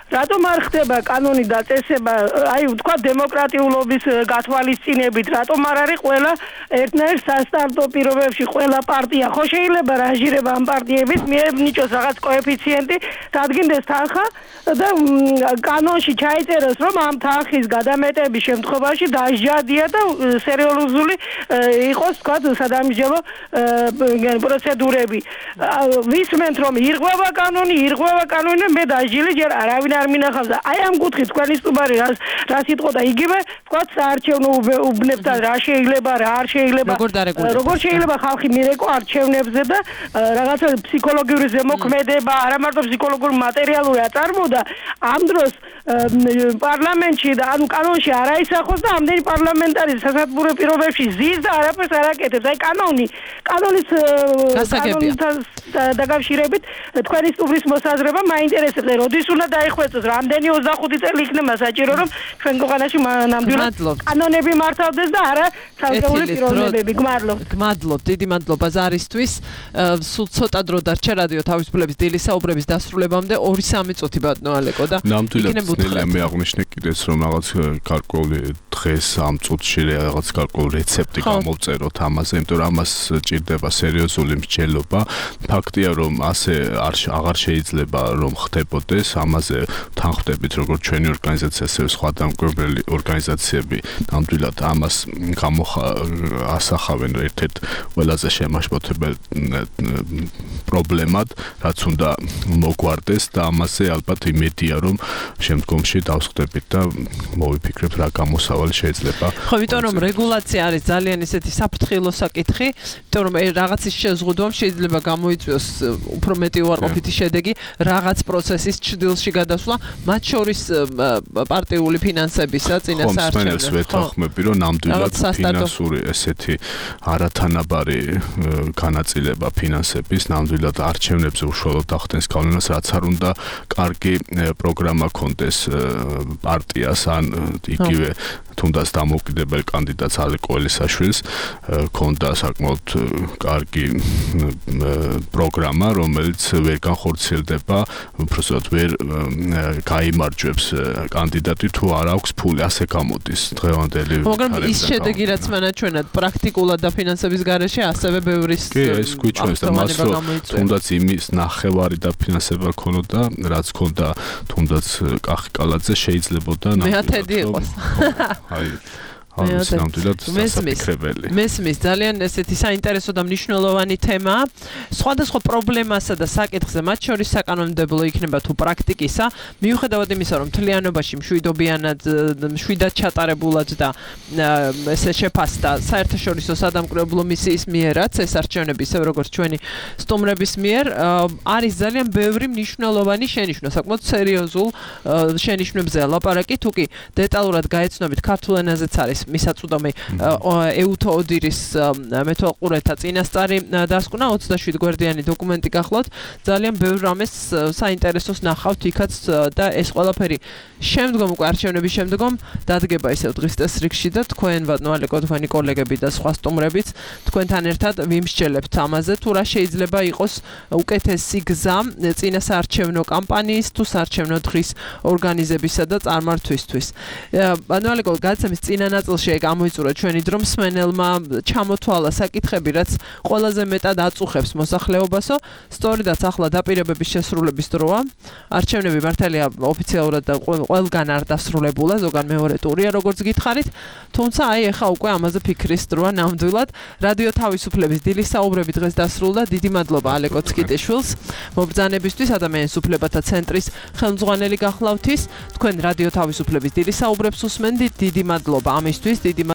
რატომ არ ხდება კანონი და წესება, აი თქვა დემოკრატიულობის გათვალისწინებით, რატომ არ არის ყველა ერთნაირ სასტარტო პირობებში ყველა პარტია, ხო შეიძლება რანჟირება ამ პარტიების, მიენიჭოს რაღაც კოეფიციენტი, დადგინდეს თანხა და კანონში ჩაიწეროს, რომ ამ თანხის გადამეტების შემთხვევაში დასჯადია და სერიოზული იყოს, თქვა, სადამსჯელო პროცედურები. ვისმენთ, რომ ირღვევა კანონი, ირღვევა კანონი, მე დასჯილი ჯერ არავინ არ მინახავს და აი ამ კუთხით თქვენი სტუმარი რას რას იტყოდა იგივე, თქვა, საარჩევნო უბნებთან რა შეიძლება, რა არ შეიძლება, როგორ შეიძლება ხალხი მირეკო არჩევნებზე და რაღაცა ფსიქოლოგიური ზემოქმედება, არა მარტო ფსიქოლოგიური მატერიალური აწარმოა, ამ დროს პარლამენტში და ანუ კანონში არ აისახოს და ამდენი პარლამენტარი სასათბურე პირობებში ზის და არაფერს არ აკეთებს. აი კანონი, კანონის კანონთან დაკავშირებით თქვენი სტუმრის მოსაზრება მაინტერესებს. როდის უნდა დაიხვეწოს, რამდენი ოცდახუთი წელი იქნება საჭირო, რომ ჩვენ ქვეყანაში ნამდვილად კანონები მართავდეს და არა ცალკეული პიროვნებები. გმადლობთ. გმადლობთ, დიდი მადლობა ზარისთვის. სულ ცოტა დრო დარჩა რადიო თავისუფლების დილის საუბრების დასრულებამდე ორი სამი წუთი ბატონო ალეკო და ნამდვილად მე აღნიშნე კიდეც რომ რაღაც გარკვეული დღეს ამ წუთში რაღაც გარკვეული რეცეპტი გამოვწეროთ ამაზე, იმიტომ რომ ამას ჭირდება სერიოზული მსჯელობა. ფაქტია რომ ასე აღარ შეიძლება რომ ხდებოდეს, ამაზე თანხმდებით როგორც ჩვენი ორგანიზაცია, ასევე სხვა დამკვირვებელი ორგანიზაციები ნამდვილად ამას ასახავენ ერთ-ერთ ყველაზე შემაშფოთებელ პრობლემად, რაც უნდა მოგვარდეს და ამაზე ალბათ იმედია რომ შემდგომში დავსხდებით და მოვიფიქრებთ რა გამოსავალი შეიძლება. ხო, იმიტომ რომ რეგულაცია არის ძალიან ისეთი საფრთხილო საკითხი, იმიტომ რომ რაღაცის შეზღუდვამ შეიძლება გამოიწვიოს უფრო მეტი უარყოფითი შედეგი, რაღაც პროცესის ჭრილში გადასვლა, მათ შორის პარტიული ფინანსებისა, წინასაარჩევნო. ხო, ვეთანხმები რომ ნამდვილად ფინანსური ესეთი არათანაბარი განაწილება ფინანსების ნამდვილად არჩევნებზე უშუალოდ ახდენს გავლენას, რაც არ უნდა კარგი პროგრამა კონდეს პარტიას ან იგივე თუნდაც დამოუკიდებელ კანდიდატს ალეკო ელისაშვილს ქონდა საკმაოდ კარგი პროგრამა, რომელიც ვერ განხორციელდება, უბრალოდ ვერ გაიმარჯვებს კანდიდატი თუ არ აქვს ფული, ასე გამოდის დღევანდელი. მაგრამ ის შედეგი რაც მანაჩვენად პრაქტიკულად და ფინანსების გარეშე ასევე ბევრის კი, ეს გვიჩვენს და მას რომ თუნდაც იმის ნახევარი დაფინანსება ქონოდა, რაც ქონდა თუნდაც კახიკალაძე შეიძლებოდა მეათედი იყოს. აი ამის ნამდვილად სასაფიქრებელი. მესმის ძალიან ესეთი საინტერესო და მნიშვნელოვანი თემა. სხვადასხვა პრობლემასა და საკითხზე, მათ შორის საკანონმდებლო იქნება თუ პრაქტიკისა, მიუხედავად იმისა, რომ მთლიანობაში მშვიდობიანად, მშვიდად ჩატარებულად და ესე შეფასდა საერთაშორისო სადამკვირვებლო მისიის მიერაც ეს არჩევნები, ისე როგორც ჩვენი სტუმრების მიერ, არის ძალიან ბევრი მნიშვნელოვანი შენიშვნა, საკმაოდ სერიოზულ შენიშვნებზეა ლაპარაკი, თუკი დეტალურად გაეცნობით ქართულ ენაზეც არის მისაწვდომი ეუთო ოდირის მეთვალყურეთა წინასწარი დასკვნა ოცდაშვიდ გვერდიანი დოკუმენტი გახლავთ, ძალიან ბევრ რამეს საინტერესოს ნახავთ იქაც და ეს ყველაფერი შემდგომ უკვე არჩევნების შემდგომ დადგება ისევ დღის წესრიგში და თქვენ ბატონო ალეკო, თქვენი კოლეგები და სხვა სტუმრებიც თქვენთან ერთად ვიმსჯელებთ ამაზე, თუ რა შეიძლება იყოს უკეთესი გზა წინასაარჩევნო კამპანიის თუ საარჩევნო დღის ორგანიზებისა და წარმართვისთვის. ბატონო ალეკო, გადაცემის წინა ნაწილში გამოიწურა ჩვენი დრო მსმენელმა ჩამოთვალა საკითხები, რაც ყველაზე მეტად აწუხებს მოსახლეობასო, სწორედაც ახლა დაპირებების შესრულების დროა. არჩევნები მართალია ოფიციალურად და ყველგან არ დასრულებულა, ზოგან მეორე ტურია, როგორც გითხარით, თუმცა აი ეხა უკვე ამაზე ფიქრის დროა ნამდვილად. რადიო თავისუფლების დილის საუბრები დღეს დასრულდა. დიდი მადლობა ალეკო ცკიტიშვილს, მობრძანებისთვის, ადამიანის უფლებათა ცენტრის ხელმძღვანელი გახლავთის. თქვენ რადიო თავისუფლების დილის საუბრებს უსმენდით. დიდი მადლობა ამისთვის, დიდი